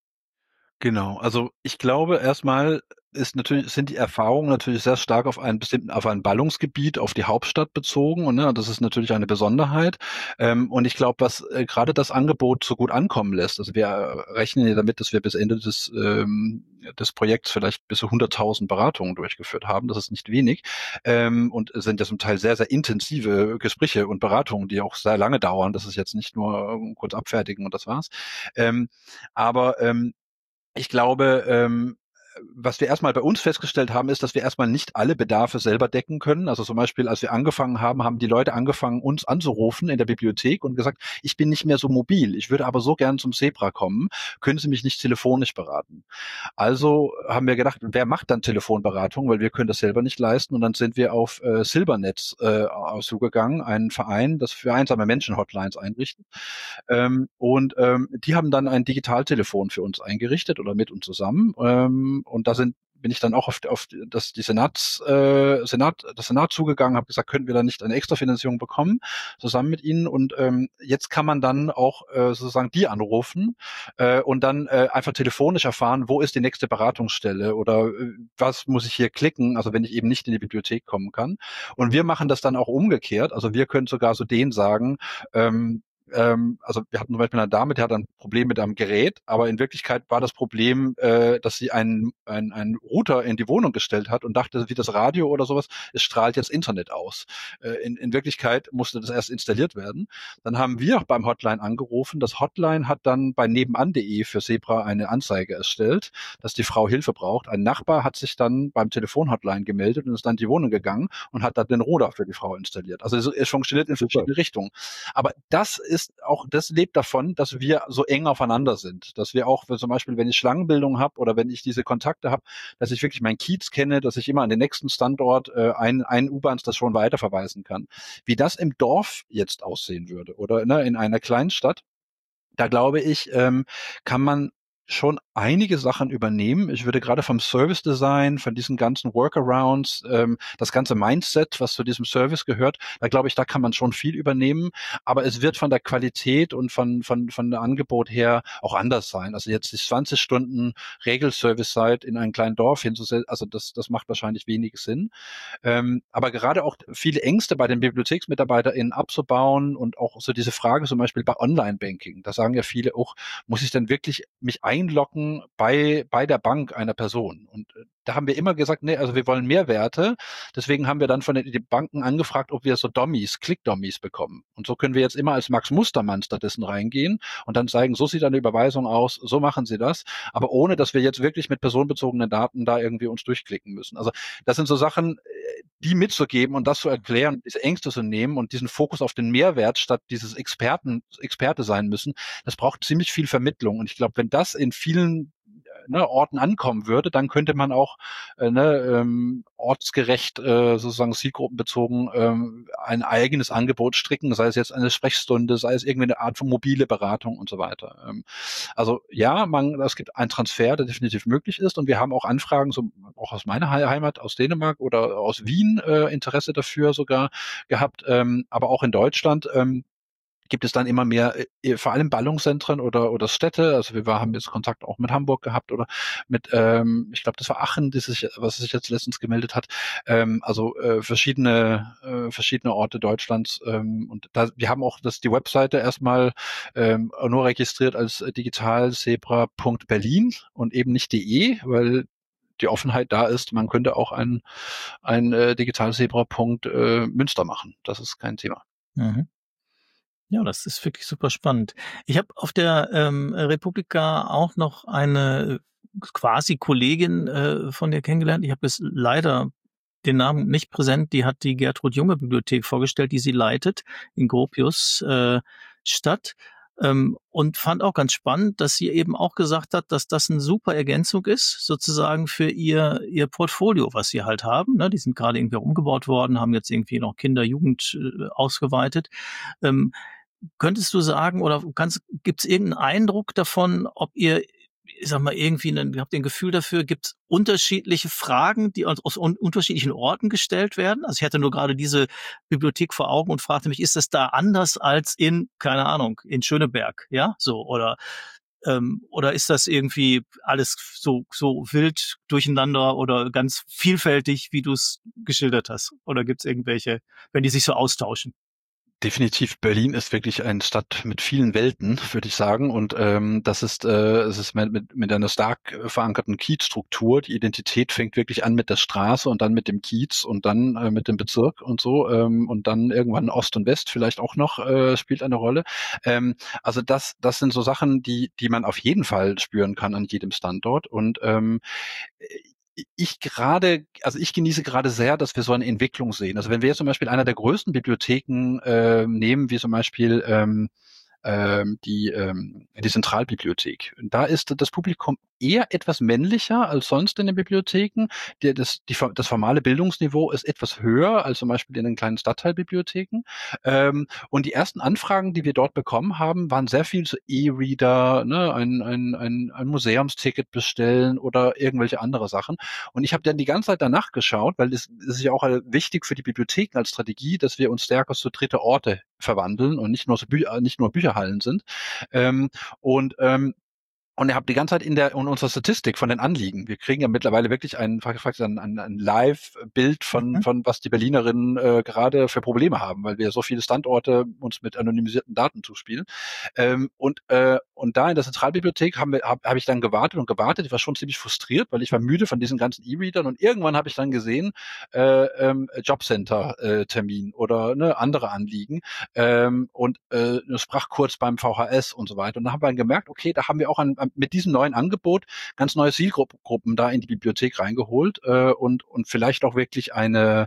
S3: Genau, also ich glaube erstmal ist natürlich sind die Erfahrungen natürlich sehr stark auf einen bestimmten auf ein Ballungsgebiet, auf die Hauptstadt bezogen und ne, das ist natürlich eine Besonderheit. Ähm, und ich glaube, was äh, gerade das Angebot so gut ankommen lässt, also wir äh, rechnen ja damit, dass wir bis Ende des ähm, des Projekts vielleicht bis zu hunderttausend Beratungen durchgeführt haben. Das ist nicht wenig ähm, und es sind ja zum Teil sehr sehr intensive Gespräche und Beratungen, die auch sehr lange dauern. Das ist jetzt nicht nur äh, kurz abfertigen und das war's. Ähm, aber ähm, ich glaube, ähm, was wir erstmal bei uns festgestellt haben, ist, dass wir erstmal nicht alle Bedarfe selber decken können. Also zum Beispiel, als wir angefangen haben, haben die Leute angefangen, uns anzurufen in der Bibliothek und gesagt, ich bin nicht mehr so mobil, ich würde aber so gern zum Zebra kommen, können Sie mich nicht telefonisch beraten? Also haben wir gedacht, wer macht dann Telefonberatung, weil wir können das selber nicht leisten und dann sind wir auf äh, Silbernetz äh, zugegangen, einen Verein, das für einsame Menschen Hotlines einrichtet. Ähm, und ähm, die haben dann ein Digitaltelefon für uns eingerichtet oder mit uns zusammen. Ähm, und da sind bin ich dann auch auf, auf das, die Senats, äh, Senat, das Senat zugegangen, habe gesagt, können wir da nicht eine Extrafinanzierung bekommen, zusammen mit Ihnen. Und ähm, jetzt kann man dann auch äh, sozusagen die anrufen äh, und dann äh, einfach telefonisch erfahren, wo ist die nächste Beratungsstelle oder äh, was muss ich hier klicken, also wenn ich eben nicht in die Bibliothek kommen kann. Und wir machen das dann auch umgekehrt. Also wir können sogar so denen sagen, ähm, ähm, also wir hatten zum Beispiel eine Dame, die hat ein Problem mit einem Gerät, aber in Wirklichkeit war das Problem, äh, dass sie einen, einen, einen Router in die Wohnung gestellt hat und dachte, wie das Radio oder sowas, es strahlt jetzt Internet aus. Äh, in, in Wirklichkeit musste das erst installiert werden. Dann haben wir beim Hotline angerufen. Das Hotline hat dann bei nebenan punkt de für Zebra eine Anzeige erstellt, dass die Frau Hilfe braucht. Ein Nachbar hat sich dann beim Telefonhotline gemeldet und ist dann in die Wohnung gegangen und hat dann den Router für die Frau installiert. Also es funktioniert in verschiedene Richtungen. Aber das ist ist auch, das lebt davon, dass wir so eng aufeinander sind, dass wir auch, zum Beispiel, wenn ich Schlangenbildung habe oder wenn ich diese Kontakte habe, dass ich wirklich meinen Kiez kenne, dass ich immer an den nächsten Standort äh, ein, ein U-Bahn-Station weiterverweisen kann. Wie das im Dorf jetzt aussehen würde oder ne, in einer Kleinstadt, da glaube ich, ähm, kann man schon einige Sachen übernehmen. Ich würde gerade vom Service Design, von diesen ganzen Workarounds, ähm, das ganze Mindset, was zu diesem Service gehört, da glaube ich, da kann man schon viel übernehmen. Aber es wird von der Qualität und von von von der Angebot her auch anders sein. Also jetzt die zwanzig Stunden Regelservice-Zeit in ein kleines Dorf hinzusetzen, also das das macht wahrscheinlich wenig Sinn. Ähm, aber gerade auch viele Ängste bei den BibliotheksmitarbeiterInnen abzubauen und auch so diese Frage zum Beispiel bei Online-Banking. Da sagen ja viele auch, muss ich denn wirklich mich einloggen bei, bei der Bank einer Person? Und da haben wir immer gesagt, nee, also wir wollen Mehrwerte. Deswegen haben wir dann von den Banken angefragt, ob wir so Dummies, Click-Dummies bekommen. Und so können wir jetzt immer als Max Mustermann stattdessen reingehen und dann zeigen, so sieht eine Überweisung aus, so machen Sie das, aber ohne, dass wir jetzt wirklich mit personenbezogenen Daten da irgendwie uns durchklicken müssen. Also das sind so Sachen, die mitzugeben und das zu erklären, diese Ängste zu nehmen und diesen Fokus auf den Mehrwert statt dieses Experten, Experte sein müssen, das braucht ziemlich viel Vermittlung. Und ich glaube, wenn das in vielen Ne, Orten ankommen würde, dann könnte man auch äh, ne, ähm, ortsgerecht, äh, sozusagen zielgruppenbezogen ähm, ein eigenes Angebot stricken, sei es jetzt eine Sprechstunde, sei es irgendwie eine Art von mobile Beratung und so weiter. Ähm, also ja, man, es gibt einen Transfer, der definitiv möglich ist und wir haben auch Anfragen, so auch aus meiner Heimat, aus Dänemark oder aus Wien äh, Interesse dafür sogar gehabt, ähm, aber auch in Deutschland ähm, gibt es dann immer mehr, äh, vor allem Ballungszentren oder oder Städte. Also wir war, haben jetzt Kontakt auch mit Hamburg gehabt oder mit, ähm, ich glaube, das war Aachen, das sich, was sich jetzt letztens gemeldet hat. Ähm, also äh, verschiedene äh, verschiedene Orte Deutschlands. Ähm, und da, wir haben auch das die Webseite erstmal ähm, nur registriert als digitalzebra punkt berlin und eben nicht de, weil die Offenheit da ist. Man könnte auch ein ein äh, digitalzebra punkt münster machen. Das ist kein Thema.
S2: Mhm. Ja, das ist wirklich super spannend. Ich habe auf der ähm, Republika auch noch eine quasi Kollegin äh, von dir kennengelernt. Ich habe jetzt leider den Namen nicht präsent. Die hat die Gertrud Junge Bibliothek vorgestellt, die sie leitet in Gropius äh, Stadt. Ähm, und fand auch ganz spannend, dass sie eben auch gesagt hat, dass das eine super Ergänzung ist, sozusagen für ihr ihr Portfolio, was sie halt haben. Ne? Die sind gerade irgendwie umgebaut worden, haben jetzt irgendwie noch Kinder, Jugend äh, ausgeweitet. Ähm, Könntest du sagen oder gibt es irgendeinen Eindruck davon, ob ihr, ich sag mal, irgendwie einen, habt ihr ein Gefühl dafür, gibt es unterschiedliche Fragen, die aus, aus unterschiedlichen Orten gestellt werden? Also ich hatte nur gerade diese Bibliothek vor Augen und fragte mich, ist das da anders als in, keine Ahnung, in Schöneberg, ja, so, oder ähm, oder ist das irgendwie alles so so wild durcheinander oder ganz vielfältig, wie du es geschildert hast? Oder gibt es irgendwelche, wenn die sich so austauschen?
S3: Definitiv, Berlin ist wirklich eine Stadt mit vielen Welten, würde ich sagen. Und ähm, das ist, äh, es ist mit, mit einer stark verankerten Kiezstruktur. Die Identität fängt wirklich an mit der Straße und dann mit dem Kiez und dann äh, mit dem Bezirk und so. Ähm, und dann irgendwann Ost und West vielleicht auch noch äh, spielt eine Rolle. Ähm, also das, das sind so Sachen, die, die man auf jeden Fall spüren kann an jedem Standort. Und ähm, ich gerade, also ich genieße gerade sehr, dass wir so eine Entwicklung sehen. Also wenn wir jetzt zum Beispiel einer der größten Bibliotheken äh, nehmen, wie zum Beispiel ähm, ähm, die, ähm, die Zentralbibliothek. Da ist das Publikum eher etwas männlicher als sonst in den Bibliotheken. Der, das, die, das formale Bildungsniveau ist etwas höher als zum Beispiel in den kleinen Stadtteilbibliotheken. Ähm, und die ersten Anfragen, die wir dort bekommen haben, waren sehr viel zu E-Reader, ne, ein, ein, ein, ein Museumsticket bestellen oder irgendwelche andere Sachen. Und ich habe dann die ganze Zeit danach geschaut, weil es ist ja auch wichtig für die Bibliotheken als Strategie, dass wir uns stärker zu dritte Orte verwandeln und nicht nur, so Bü nicht nur Bücherhallen sind. Ähm, und ähm, Und ihr habt die ganze Zeit in der in unserer Statistik von den Anliegen. Wir kriegen ja mittlerweile wirklich ein, ein, ein, ein Live-Bild von, mhm. von was die Berlinerinnen äh, gerade für Probleme haben, weil wir so viele Standorte uns mit anonymisierten Daten zuspielen. Ähm, und äh, und da in der Zentralbibliothek haben wir habe hab ich dann gewartet und gewartet. Ich war schon ziemlich frustriert, weil ich war müde von diesen ganzen E-Readern und irgendwann habe ich dann gesehen äh, ähm, Jobcenter-Termin äh, oder ne, andere Anliegen ähm, und äh, eine Sprachkurs beim V H S und so weiter. Und da haben wir dann gemerkt, okay, da haben wir auch ein mit diesem neuen Angebot ganz neue Zielgruppen da in die Bibliothek reingeholt äh, und und vielleicht auch wirklich eine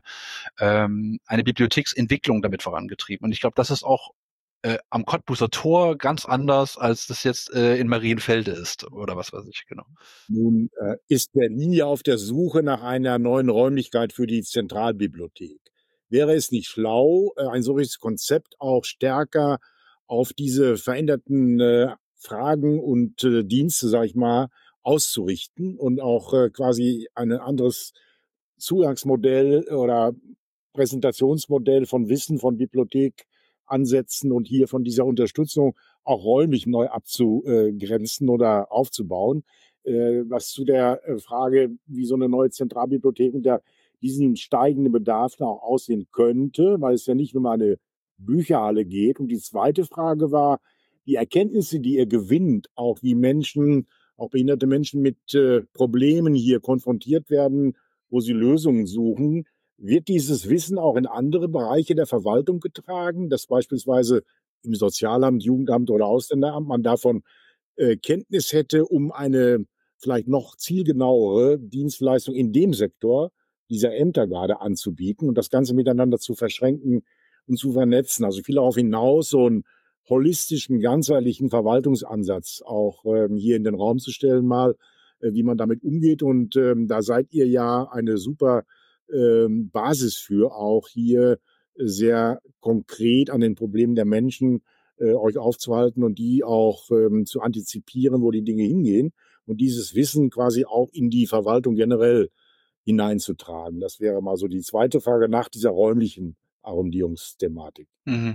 S3: ähm, eine Bibliotheksentwicklung damit vorangetrieben. Und ich glaube, das ist auch äh, am Cottbuser Tor ganz anders, als das jetzt äh, in Marienfelde ist oder was weiß ich, genau.
S1: Nun äh, ist Berlin ja auf der Suche nach einer neuen Räumlichkeit für die Zentralbibliothek. Wäre es nicht schlau, äh, ein solches Konzept auch stärker auf diese veränderten äh, Fragen und äh, Dienste, sag ich mal, auszurichten und auch äh, quasi ein anderes Zugangsmodell oder Präsentationsmodell von Wissen von Bibliothek ansetzen und hier von dieser Unterstützung auch räumlich neu abzugrenzen oder aufzubauen. Äh, was zu der Frage, wie so eine neue Zentralbibliothek unter diesen steigenden Bedarf auch aussehen könnte, weil es ja nicht nur um eine Bücherhalle geht. Und die zweite Frage war, die Erkenntnisse, die ihr gewinnt, auch wie Menschen auch behinderte Menschen mit äh, Problemen hier konfrontiert werden, wo sie Lösungen suchen. Wird dieses Wissen auch in andere Bereiche der Verwaltung getragen, dass beispielsweise im Sozialamt, Jugendamt oder Ausländeramt man davon äh, Kenntnis hätte, um eine vielleicht noch zielgenauere Dienstleistung in dem Sektor dieser Ämter gerade anzubieten und das Ganze miteinander zu verschränken und zu vernetzen? Also ich will darauf hinaus, so einen holistischen, ganzheitlichen Verwaltungsansatz auch ähm, hier in den Raum zu stellen, mal, äh, wie man damit umgeht. Und ähm, da seid ihr ja eine super ähm, Basis für, auch hier sehr konkret an den Problemen der Menschen äh, euch aufzuhalten und die auch ähm, zu antizipieren, wo die Dinge hingehen und dieses Wissen quasi auch in die Verwaltung generell hineinzutragen. Das wäre mal so die zweite Frage nach dieser räumlichen Arrondierungsthematik.
S3: Mhm.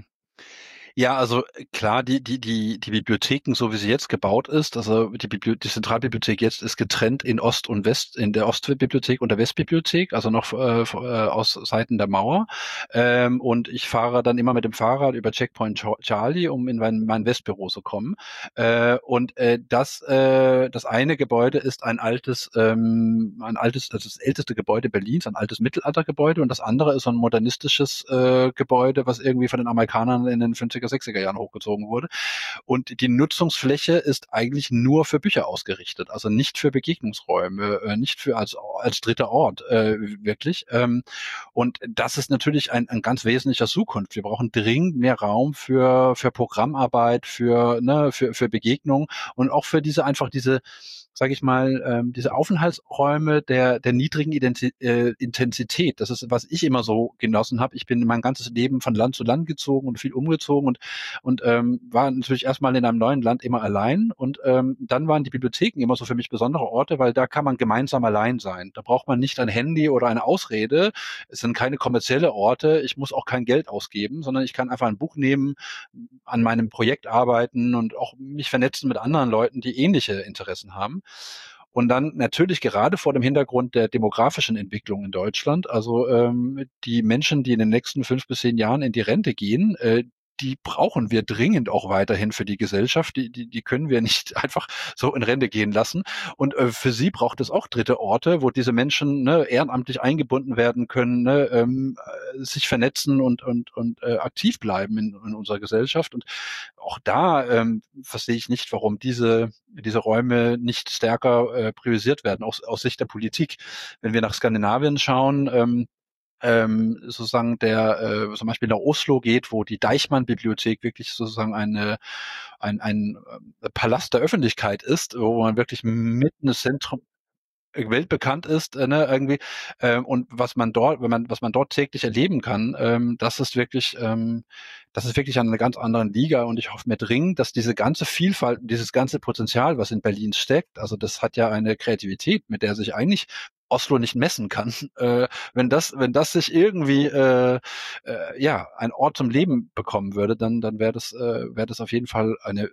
S3: Ja, also klar, die die die die Bibliotheken, so wie sie jetzt gebaut ist, also die Bibli die Zentralbibliothek jetzt ist getrennt in Ost und West, in der Ostbibliothek und der Westbibliothek, also noch äh, aus Seiten der Mauer. Ähm, und ich fahre dann immer mit dem Fahrrad über Checkpoint Charlie, um in mein, mein Westbüro zu kommen. Äh, und äh, das äh, das eine Gebäude ist ein altes, ähm, ein altes, das ist das älteste Gebäude Berlins, ein altes Mittelaltergebäude, und das andere ist so ein modernistisches äh, Gebäude, was irgendwie von den Amerikanern in den fünfziger, sechziger Jahren hochgezogen wurde. Und die Nutzungsfläche ist eigentlich nur für Bücher ausgerichtet, also nicht für Begegnungsräume, äh, nicht für als als dritter Ort äh, wirklich. Ähm, und das ist natürlich ein, ein ganz wesentlicher Zukunft. Wir brauchen dringend mehr Raum für für Programmarbeit, für ne, für für Begegnung und auch für diese einfach diese sage ich mal, ähm, diese Aufenthaltsräume der der niedrigen Identi äh, Intensität. Das ist, was ich immer so genossen habe. Ich bin mein ganzes Leben von Land zu Land gezogen und viel umgezogen und und ähm, war natürlich erstmal in einem neuen Land immer allein. Und ähm, dann waren die Bibliotheken immer so für mich besondere Orte, weil da kann man gemeinsam allein sein. Da braucht man nicht ein Handy oder eine Ausrede. Es sind keine kommerzielle Orte. Ich muss auch kein Geld ausgeben, sondern ich kann einfach ein Buch nehmen, an meinem Projekt arbeiten und auch mich vernetzen mit anderen Leuten, die ähnliche Interessen haben. Und dann natürlich gerade vor dem Hintergrund der demografischen Entwicklung in Deutschland, also ähm, die Menschen, die in den nächsten fünf bis zehn Jahren in die Rente gehen, äh, die brauchen wir dringend auch weiterhin für die Gesellschaft. Die, die, die können wir nicht einfach so in Rente gehen lassen. Und äh, für sie braucht es auch dritte Orte, wo diese Menschen ne, ehrenamtlich eingebunden werden können, ne, ähm, sich vernetzen und und und äh, aktiv bleiben in, in unserer Gesellschaft. Und auch da ähm, verstehe ich nicht, warum diese diese Räume nicht stärker äh, priorisiert werden aus, aus Sicht der Politik. Wenn wir nach Skandinavien schauen, ähm, ähm, sozusagen der äh, zum Beispiel nach Oslo geht, wo die Deichmann-Bibliothek wirklich sozusagen eine ein, ein äh, Palast der Öffentlichkeit ist, wo man wirklich mitten im Zentrum weltbekannt ist, äh, ne, irgendwie, ähm, und was man dort, wenn man, was man dort täglich erleben kann, ähm, das ist wirklich, ähm, das ist wirklich an einer ganz anderen Liga, und ich hoffe mir dringend, dass diese ganze Vielfalt, dieses ganze Potenzial, was in Berlin steckt, also das hat ja eine Kreativität, mit der sich eigentlich Oslo nicht messen kann, äh, wenn das, wenn das sich irgendwie, äh, äh, ja, ein Ort zum Leben bekommen würde, dann, dann wäre das, äh, wäre das auf jeden Fall eine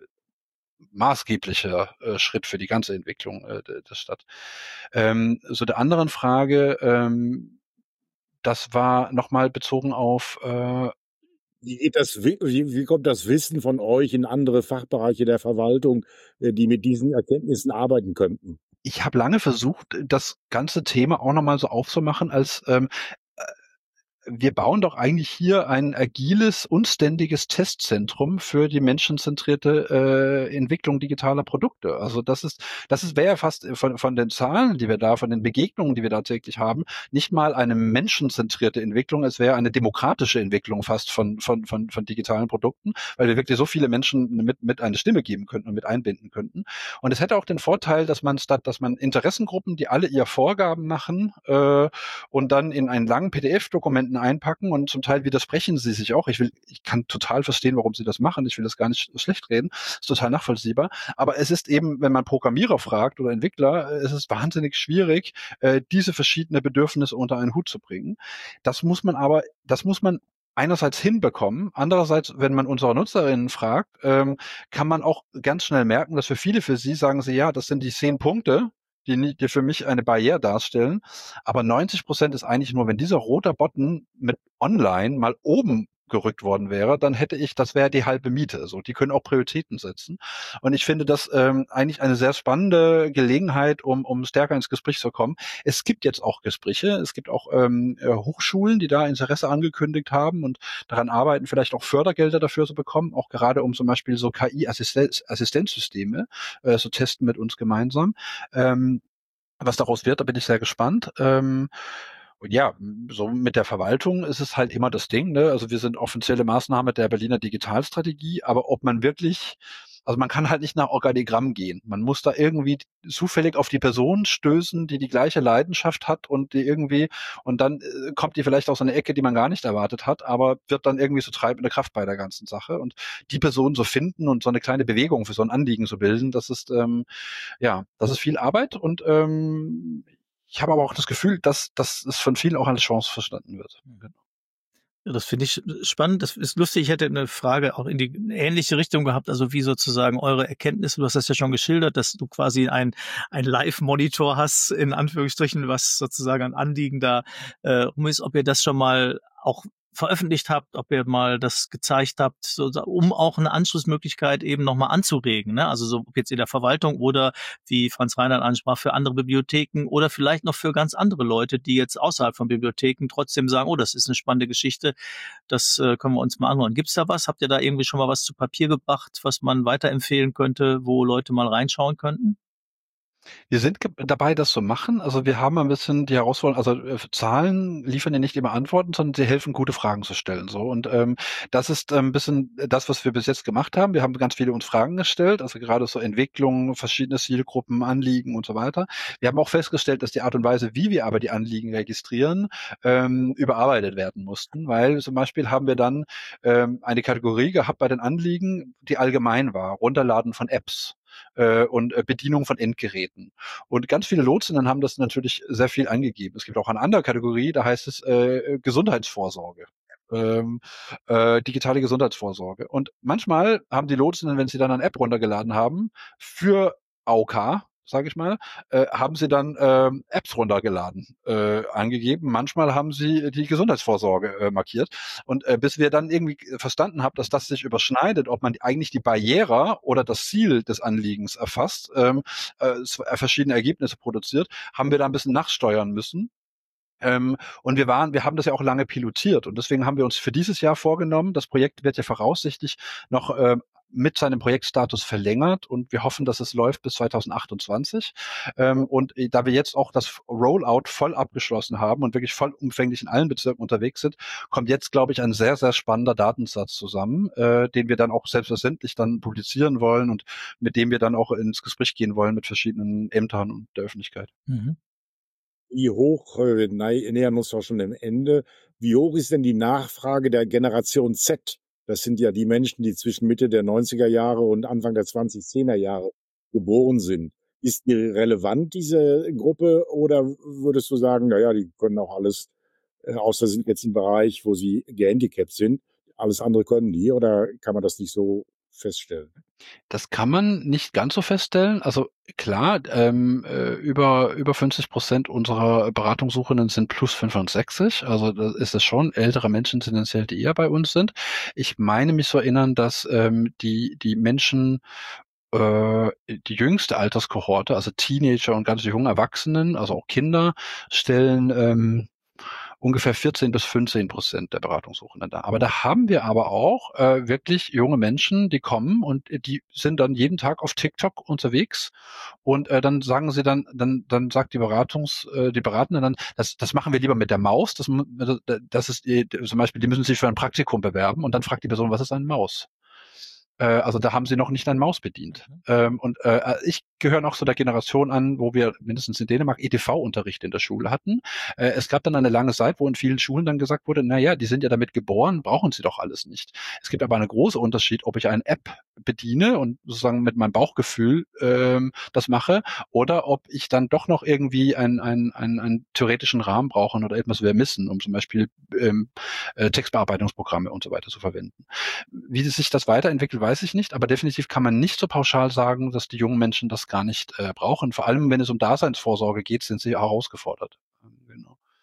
S3: maßgeblicher äh, Schritt für die ganze Entwicklung äh, der, der Stadt. Ähm, so der anderen Frage, ähm, das war nochmal bezogen auf äh,
S1: Wie geht das, wie, wie kommt das Wissen von euch in andere Fachbereiche der Verwaltung, äh, die mit diesen Erkenntnissen arbeiten könnten?
S3: ich habe lange versucht, das ganze Thema auch nochmal so aufzumachen als ähm, wir bauen doch eigentlich hier ein agiles, unständiges Testzentrum für die menschenzentrierte äh, Entwicklung digitaler Produkte. Also das ist, das ist wäre ja fast von, von den Zahlen, die wir da, von den Begegnungen, die wir da täglich haben, nicht mal eine menschenzentrierte Entwicklung. Es wäre eine demokratische Entwicklung fast von von von von digitalen Produkten, weil wir wirklich so viele Menschen mit mit eine Stimme geben könnten und mit einbinden könnten. Und es hätte auch den Vorteil, dass man statt, dass man Interessengruppen, die alle ihr Vorgaben machen äh, und dann in einen langen P D F-Dokument einpacken, und zum Teil widersprechen sie sich auch. Ich will, ich kann total verstehen, warum sie das machen. Ich will das gar nicht schlecht reden. Ist total nachvollziehbar. Aber es ist eben, wenn man Programmierer fragt oder Entwickler, es ist wahnsinnig schwierig, diese verschiedenen Bedürfnisse unter einen Hut zu bringen. Das muss man aber, das muss man einerseits hinbekommen, andererseits, wenn man unsere Nutzerinnen fragt, ähm, kann man auch ganz schnell merken, dass für viele für sie sagen sie, ja, das sind die zehn Punkte, die, die für mich eine Barriere darstellen. Aber neunzig Prozent ist eigentlich nur, wenn dieser rote Button mit online mal oben gerückt worden wäre, dann hätte ich, das wäre die halbe Miete. So, die können auch Prioritäten setzen. Und ich finde das ähm, eigentlich eine sehr spannende Gelegenheit, um, um stärker ins Gespräch zu kommen. Es gibt jetzt auch Gespräche. Es gibt auch ähm, Hochschulen, die da Interesse angekündigt haben und daran arbeiten, vielleicht auch Fördergelder dafür zu bekommen, auch gerade um zum Beispiel so K I-Assistenzsysteme äh, zu testen mit uns gemeinsam. Ähm, was daraus wird, da bin ich sehr gespannt. Ähm, und ja, so mit der Verwaltung ist es halt immer das Ding, ne? Also wir sind offizielle Maßnahme der Berliner Digitalstrategie, aber ob man wirklich, also man kann halt nicht nach Organigramm gehen. Man muss da irgendwie zufällig auf die Person stößen, die die gleiche Leidenschaft hat und die irgendwie, und dann äh, kommt die vielleicht aus einer Ecke, die man gar nicht erwartet hat, aber wird dann irgendwie so treibende Kraft bei der ganzen Sache. Und die Person so finden und so eine kleine Bewegung für so ein Anliegen zu bilden, das ist, ähm, ja, das ist viel Arbeit und ähm, ich habe aber auch das Gefühl, dass, dass es von vielen auch als Chance verstanden wird. Genau.
S2: Ja, das finde ich spannend. Das ist lustig. Ich hätte eine Frage auch in die ähnliche Richtung gehabt. Also wie sozusagen eure Erkenntnisse, du hast das ja schon geschildert, dass du quasi ein, ein Live-Monitor hast, in Anführungsstrichen, was sozusagen an Anliegen da äh, rum ist, ob ihr das schon mal auch veröffentlicht habt, ob ihr mal das gezeigt habt, so, um auch eine Anschlussmöglichkeit eben nochmal anzuregen, ne? Also so ob jetzt in der Verwaltung oder, wie Franz Reinhardt ansprach, für andere Bibliotheken oder vielleicht noch für ganz andere Leute, die jetzt außerhalb von Bibliotheken trotzdem sagen, oh, das ist eine spannende Geschichte, das äh, können wir uns mal anhören. Gibt's da was? Habt ihr da irgendwie schon mal was zu Papier gebracht, was man weiterempfehlen könnte, wo Leute mal reinschauen könnten?
S3: Wir sind ge- dabei, das zu machen. Also wir haben ein bisschen die Herausforderung, also äh, Zahlen liefern ja nicht immer Antworten, sondern sie helfen, gute Fragen zu stellen. So und ähm, das ist ein bisschen das, was wir bis jetzt gemacht haben. Wir haben ganz viele uns Fragen gestellt, also gerade so Entwicklung, verschiedene Zielgruppen, Anliegen und so weiter. Wir haben auch festgestellt, dass die Art und Weise, wie wir aber die Anliegen registrieren, ähm, überarbeitet werden mussten, weil zum Beispiel haben wir dann ähm, eine Kategorie gehabt bei den Anliegen, die allgemein war, Runterladen von Apps äh, und äh, Bedienung von Endgeräten. Und ganz viele Lotsinnen haben das natürlich sehr viel angegeben. Es gibt auch eine andere Kategorie, da heißt es äh, Gesundheitsvorsorge. Ähm, äh, digitale Gesundheitsvorsorge. Und manchmal haben die Lotsinnen, wenn sie dann eine App runtergeladen haben, für A O K, sage ich mal, äh, haben sie dann ähm, Apps runtergeladen, äh, angegeben. Manchmal haben sie die Gesundheitsvorsorge äh, markiert. Und äh, bis wir dann irgendwie verstanden haben, dass das sich überschneidet, ob man eigentlich die Barriere oder das Ziel des Anliegens erfasst, ähm, äh, verschiedene Ergebnisse produziert, haben wir da ein bisschen nachsteuern müssen. Ähm, und wir waren, wir haben das ja auch lange pilotiert und deswegen haben wir uns für dieses Jahr vorgenommen, das Projekt wird ja voraussichtlich noch äh, mit seinem Projektstatus verlängert und wir hoffen, dass es läuft bis zweitausendachtundzwanzig. Ähm, und äh, da wir jetzt auch das Rollout voll abgeschlossen haben und wirklich vollumfänglich in allen Bezirken unterwegs sind, kommt jetzt, glaube ich, ein sehr, sehr spannender Datensatz zusammen, äh, den wir dann auch selbstverständlich dann publizieren wollen und mit dem wir dann auch ins Gespräch gehen wollen mit verschiedenen Ämtern und der Öffentlichkeit.
S2: Mhm.
S1: Wie hoch, äh, wir nei- nähern uns auch schon dem Ende, wie hoch ist denn die Nachfrage der Generation Z? Das sind ja die Menschen, die zwischen Mitte der neunziger Jahre und Anfang der zweitausendzehner Jahre geboren sind. Ist die relevant, diese Gruppe, oder würdest du sagen, naja, die können auch alles, äh, außer sind jetzt im Bereich, wo sie gehandicapt sind, alles andere können die, oder kann man das nicht so feststellen?
S3: Das kann man nicht ganz so feststellen. Also klar, ähm, äh, über über fünfzig Prozent unserer Beratungssuchenden sind plus fünfundsechzig. Also da ist es schon ältere Menschen tendenziell, die eher bei uns sind. Ich meine mich zu erinnern, dass ähm, die die Menschen äh, die jüngste Alterskohorte, also Teenager und ganz junge Erwachsenen, also auch Kinder, stellen ähm, ungefähr vierzehn bis fünfzehn Prozent der Beratungssuchenden da. Aber da haben wir aber auch äh, wirklich junge Menschen, die kommen und die sind dann jeden Tag auf TikTok unterwegs und äh, dann sagen sie dann, dann, dann sagt die Beratungs, äh, die Beratende dann, das, das machen wir lieber mit der Maus. Das, das ist die, zum Beispiel, die müssen sich für ein Praktikum bewerben und dann fragt die Person, was ist eine Maus? Äh, also da haben sie noch nicht eine Maus bedient. Ähm, und äh, ich gehöre noch zu der Generation an, wo wir mindestens in Dänemark E D V-Unterricht in der Schule hatten. Äh, es gab dann eine lange Zeit, wo in vielen Schulen dann gesagt wurde, na ja, die sind ja damit geboren, brauchen sie doch alles nicht. Es gibt aber einen großen Unterschied, ob ich eine App bediene und sozusagen mit meinem Bauchgefühl ähm, das mache oder ob ich dann doch noch irgendwie einen, einen, einen, einen theoretischen Rahmen brauche oder etwas vermissen, um zum Beispiel ähm, äh, Textbearbeitungsprogramme und so weiter zu verwenden. Wie sich das weiterentwickelt, weiß ich nicht, aber definitiv kann man nicht so pauschal sagen, dass die jungen Menschen das gar nicht äh, brauchen. Vor allem, wenn es um Daseinsvorsorge geht, sind sie herausgefordert. Genau.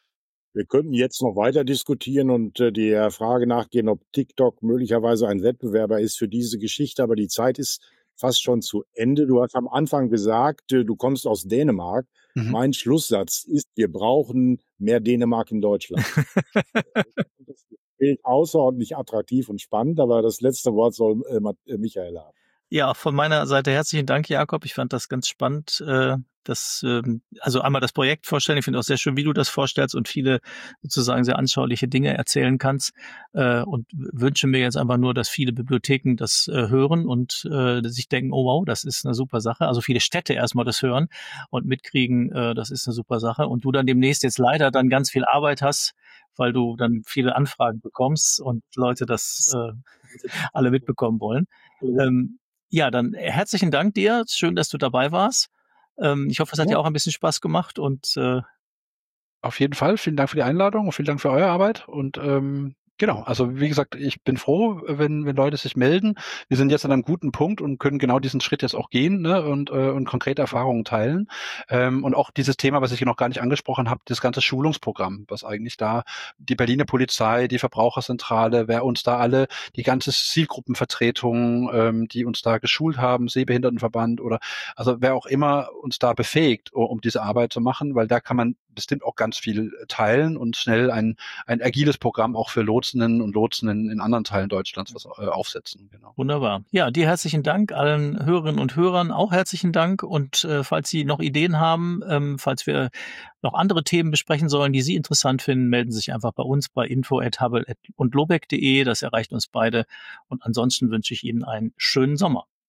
S1: Wir könnten jetzt noch weiter diskutieren und äh, der Frage nachgehen, ob TikTok möglicherweise ein Wettbewerber ist für diese Geschichte, aber die Zeit ist fast schon zu Ende. Du hast am Anfang gesagt, äh, du kommst aus Dänemark.
S3: Mhm.
S1: Mein Schlusssatz ist, wir brauchen mehr Dänemark in Deutschland. Das ist außerordentlich attraktiv und spannend, aber das letzte Wort soll äh, Michael haben.
S2: Ja, von meiner Seite herzlichen Dank, Jakob. Ich fand das ganz spannend, äh, das, ähm, also einmal das Projekt vorstellen. Ich finde auch sehr schön, wie du das vorstellst und viele sozusagen sehr anschauliche Dinge erzählen kannst. Äh, und wünsche mir jetzt einfach nur, dass viele Bibliotheken das äh, hören und äh, sich denken, oh wow, das ist eine super Sache. Also viele Städte erstmal das hören und mitkriegen, äh, das ist eine super Sache. Und du dann demnächst jetzt leider dann ganz viel Arbeit hast, weil du dann viele Anfragen bekommst und Leute das äh, alle mitbekommen wollen. Ähm, Ja, dann herzlichen Dank dir. Schön, dass du dabei warst. Ähm, ich hoffe, es hat
S1: Ja.
S2: dir auch ein bisschen Spaß gemacht und äh,
S3: Auf jeden Fall. Vielen Dank für die Einladung und vielen Dank für eure Arbeit. Und ähm, genau, also wie gesagt, ich bin froh, wenn, wenn Leute sich melden. Wir sind jetzt an einem guten Punkt und können genau diesen Schritt jetzt auch gehen, ne, und, äh, und konkrete Erfahrungen teilen. Ähm, und auch dieses Thema, was ich noch gar nicht angesprochen habe, das ganze Schulungsprogramm, was eigentlich da die Berliner Polizei, die Verbraucherzentrale, wer uns da alle, die ganze Zielgruppenvertretung, ähm, die uns da geschult haben, Sehbehindertenverband oder also wer auch immer uns da befähigt, um diese Arbeit zu machen, weil da kann man bestimmt auch ganz viel teilen und schnell ein, ein agiles Programm auch für Lotsinnen und Lotsinnen in anderen Teilen Deutschlands was, äh, aufsetzen. Genau.
S2: Wunderbar. Ja, dir herzlichen Dank, allen Hörerinnen und Hörern auch herzlichen Dank. Und äh, falls Sie noch Ideen haben, ähm, falls wir noch andere Themen besprechen sollen, die Sie interessant finden, melden Sie sich einfach bei uns bei info at hubble und lobeck punkt de. Das erreicht uns beide. Und ansonsten wünsche ich Ihnen einen schönen Sommer.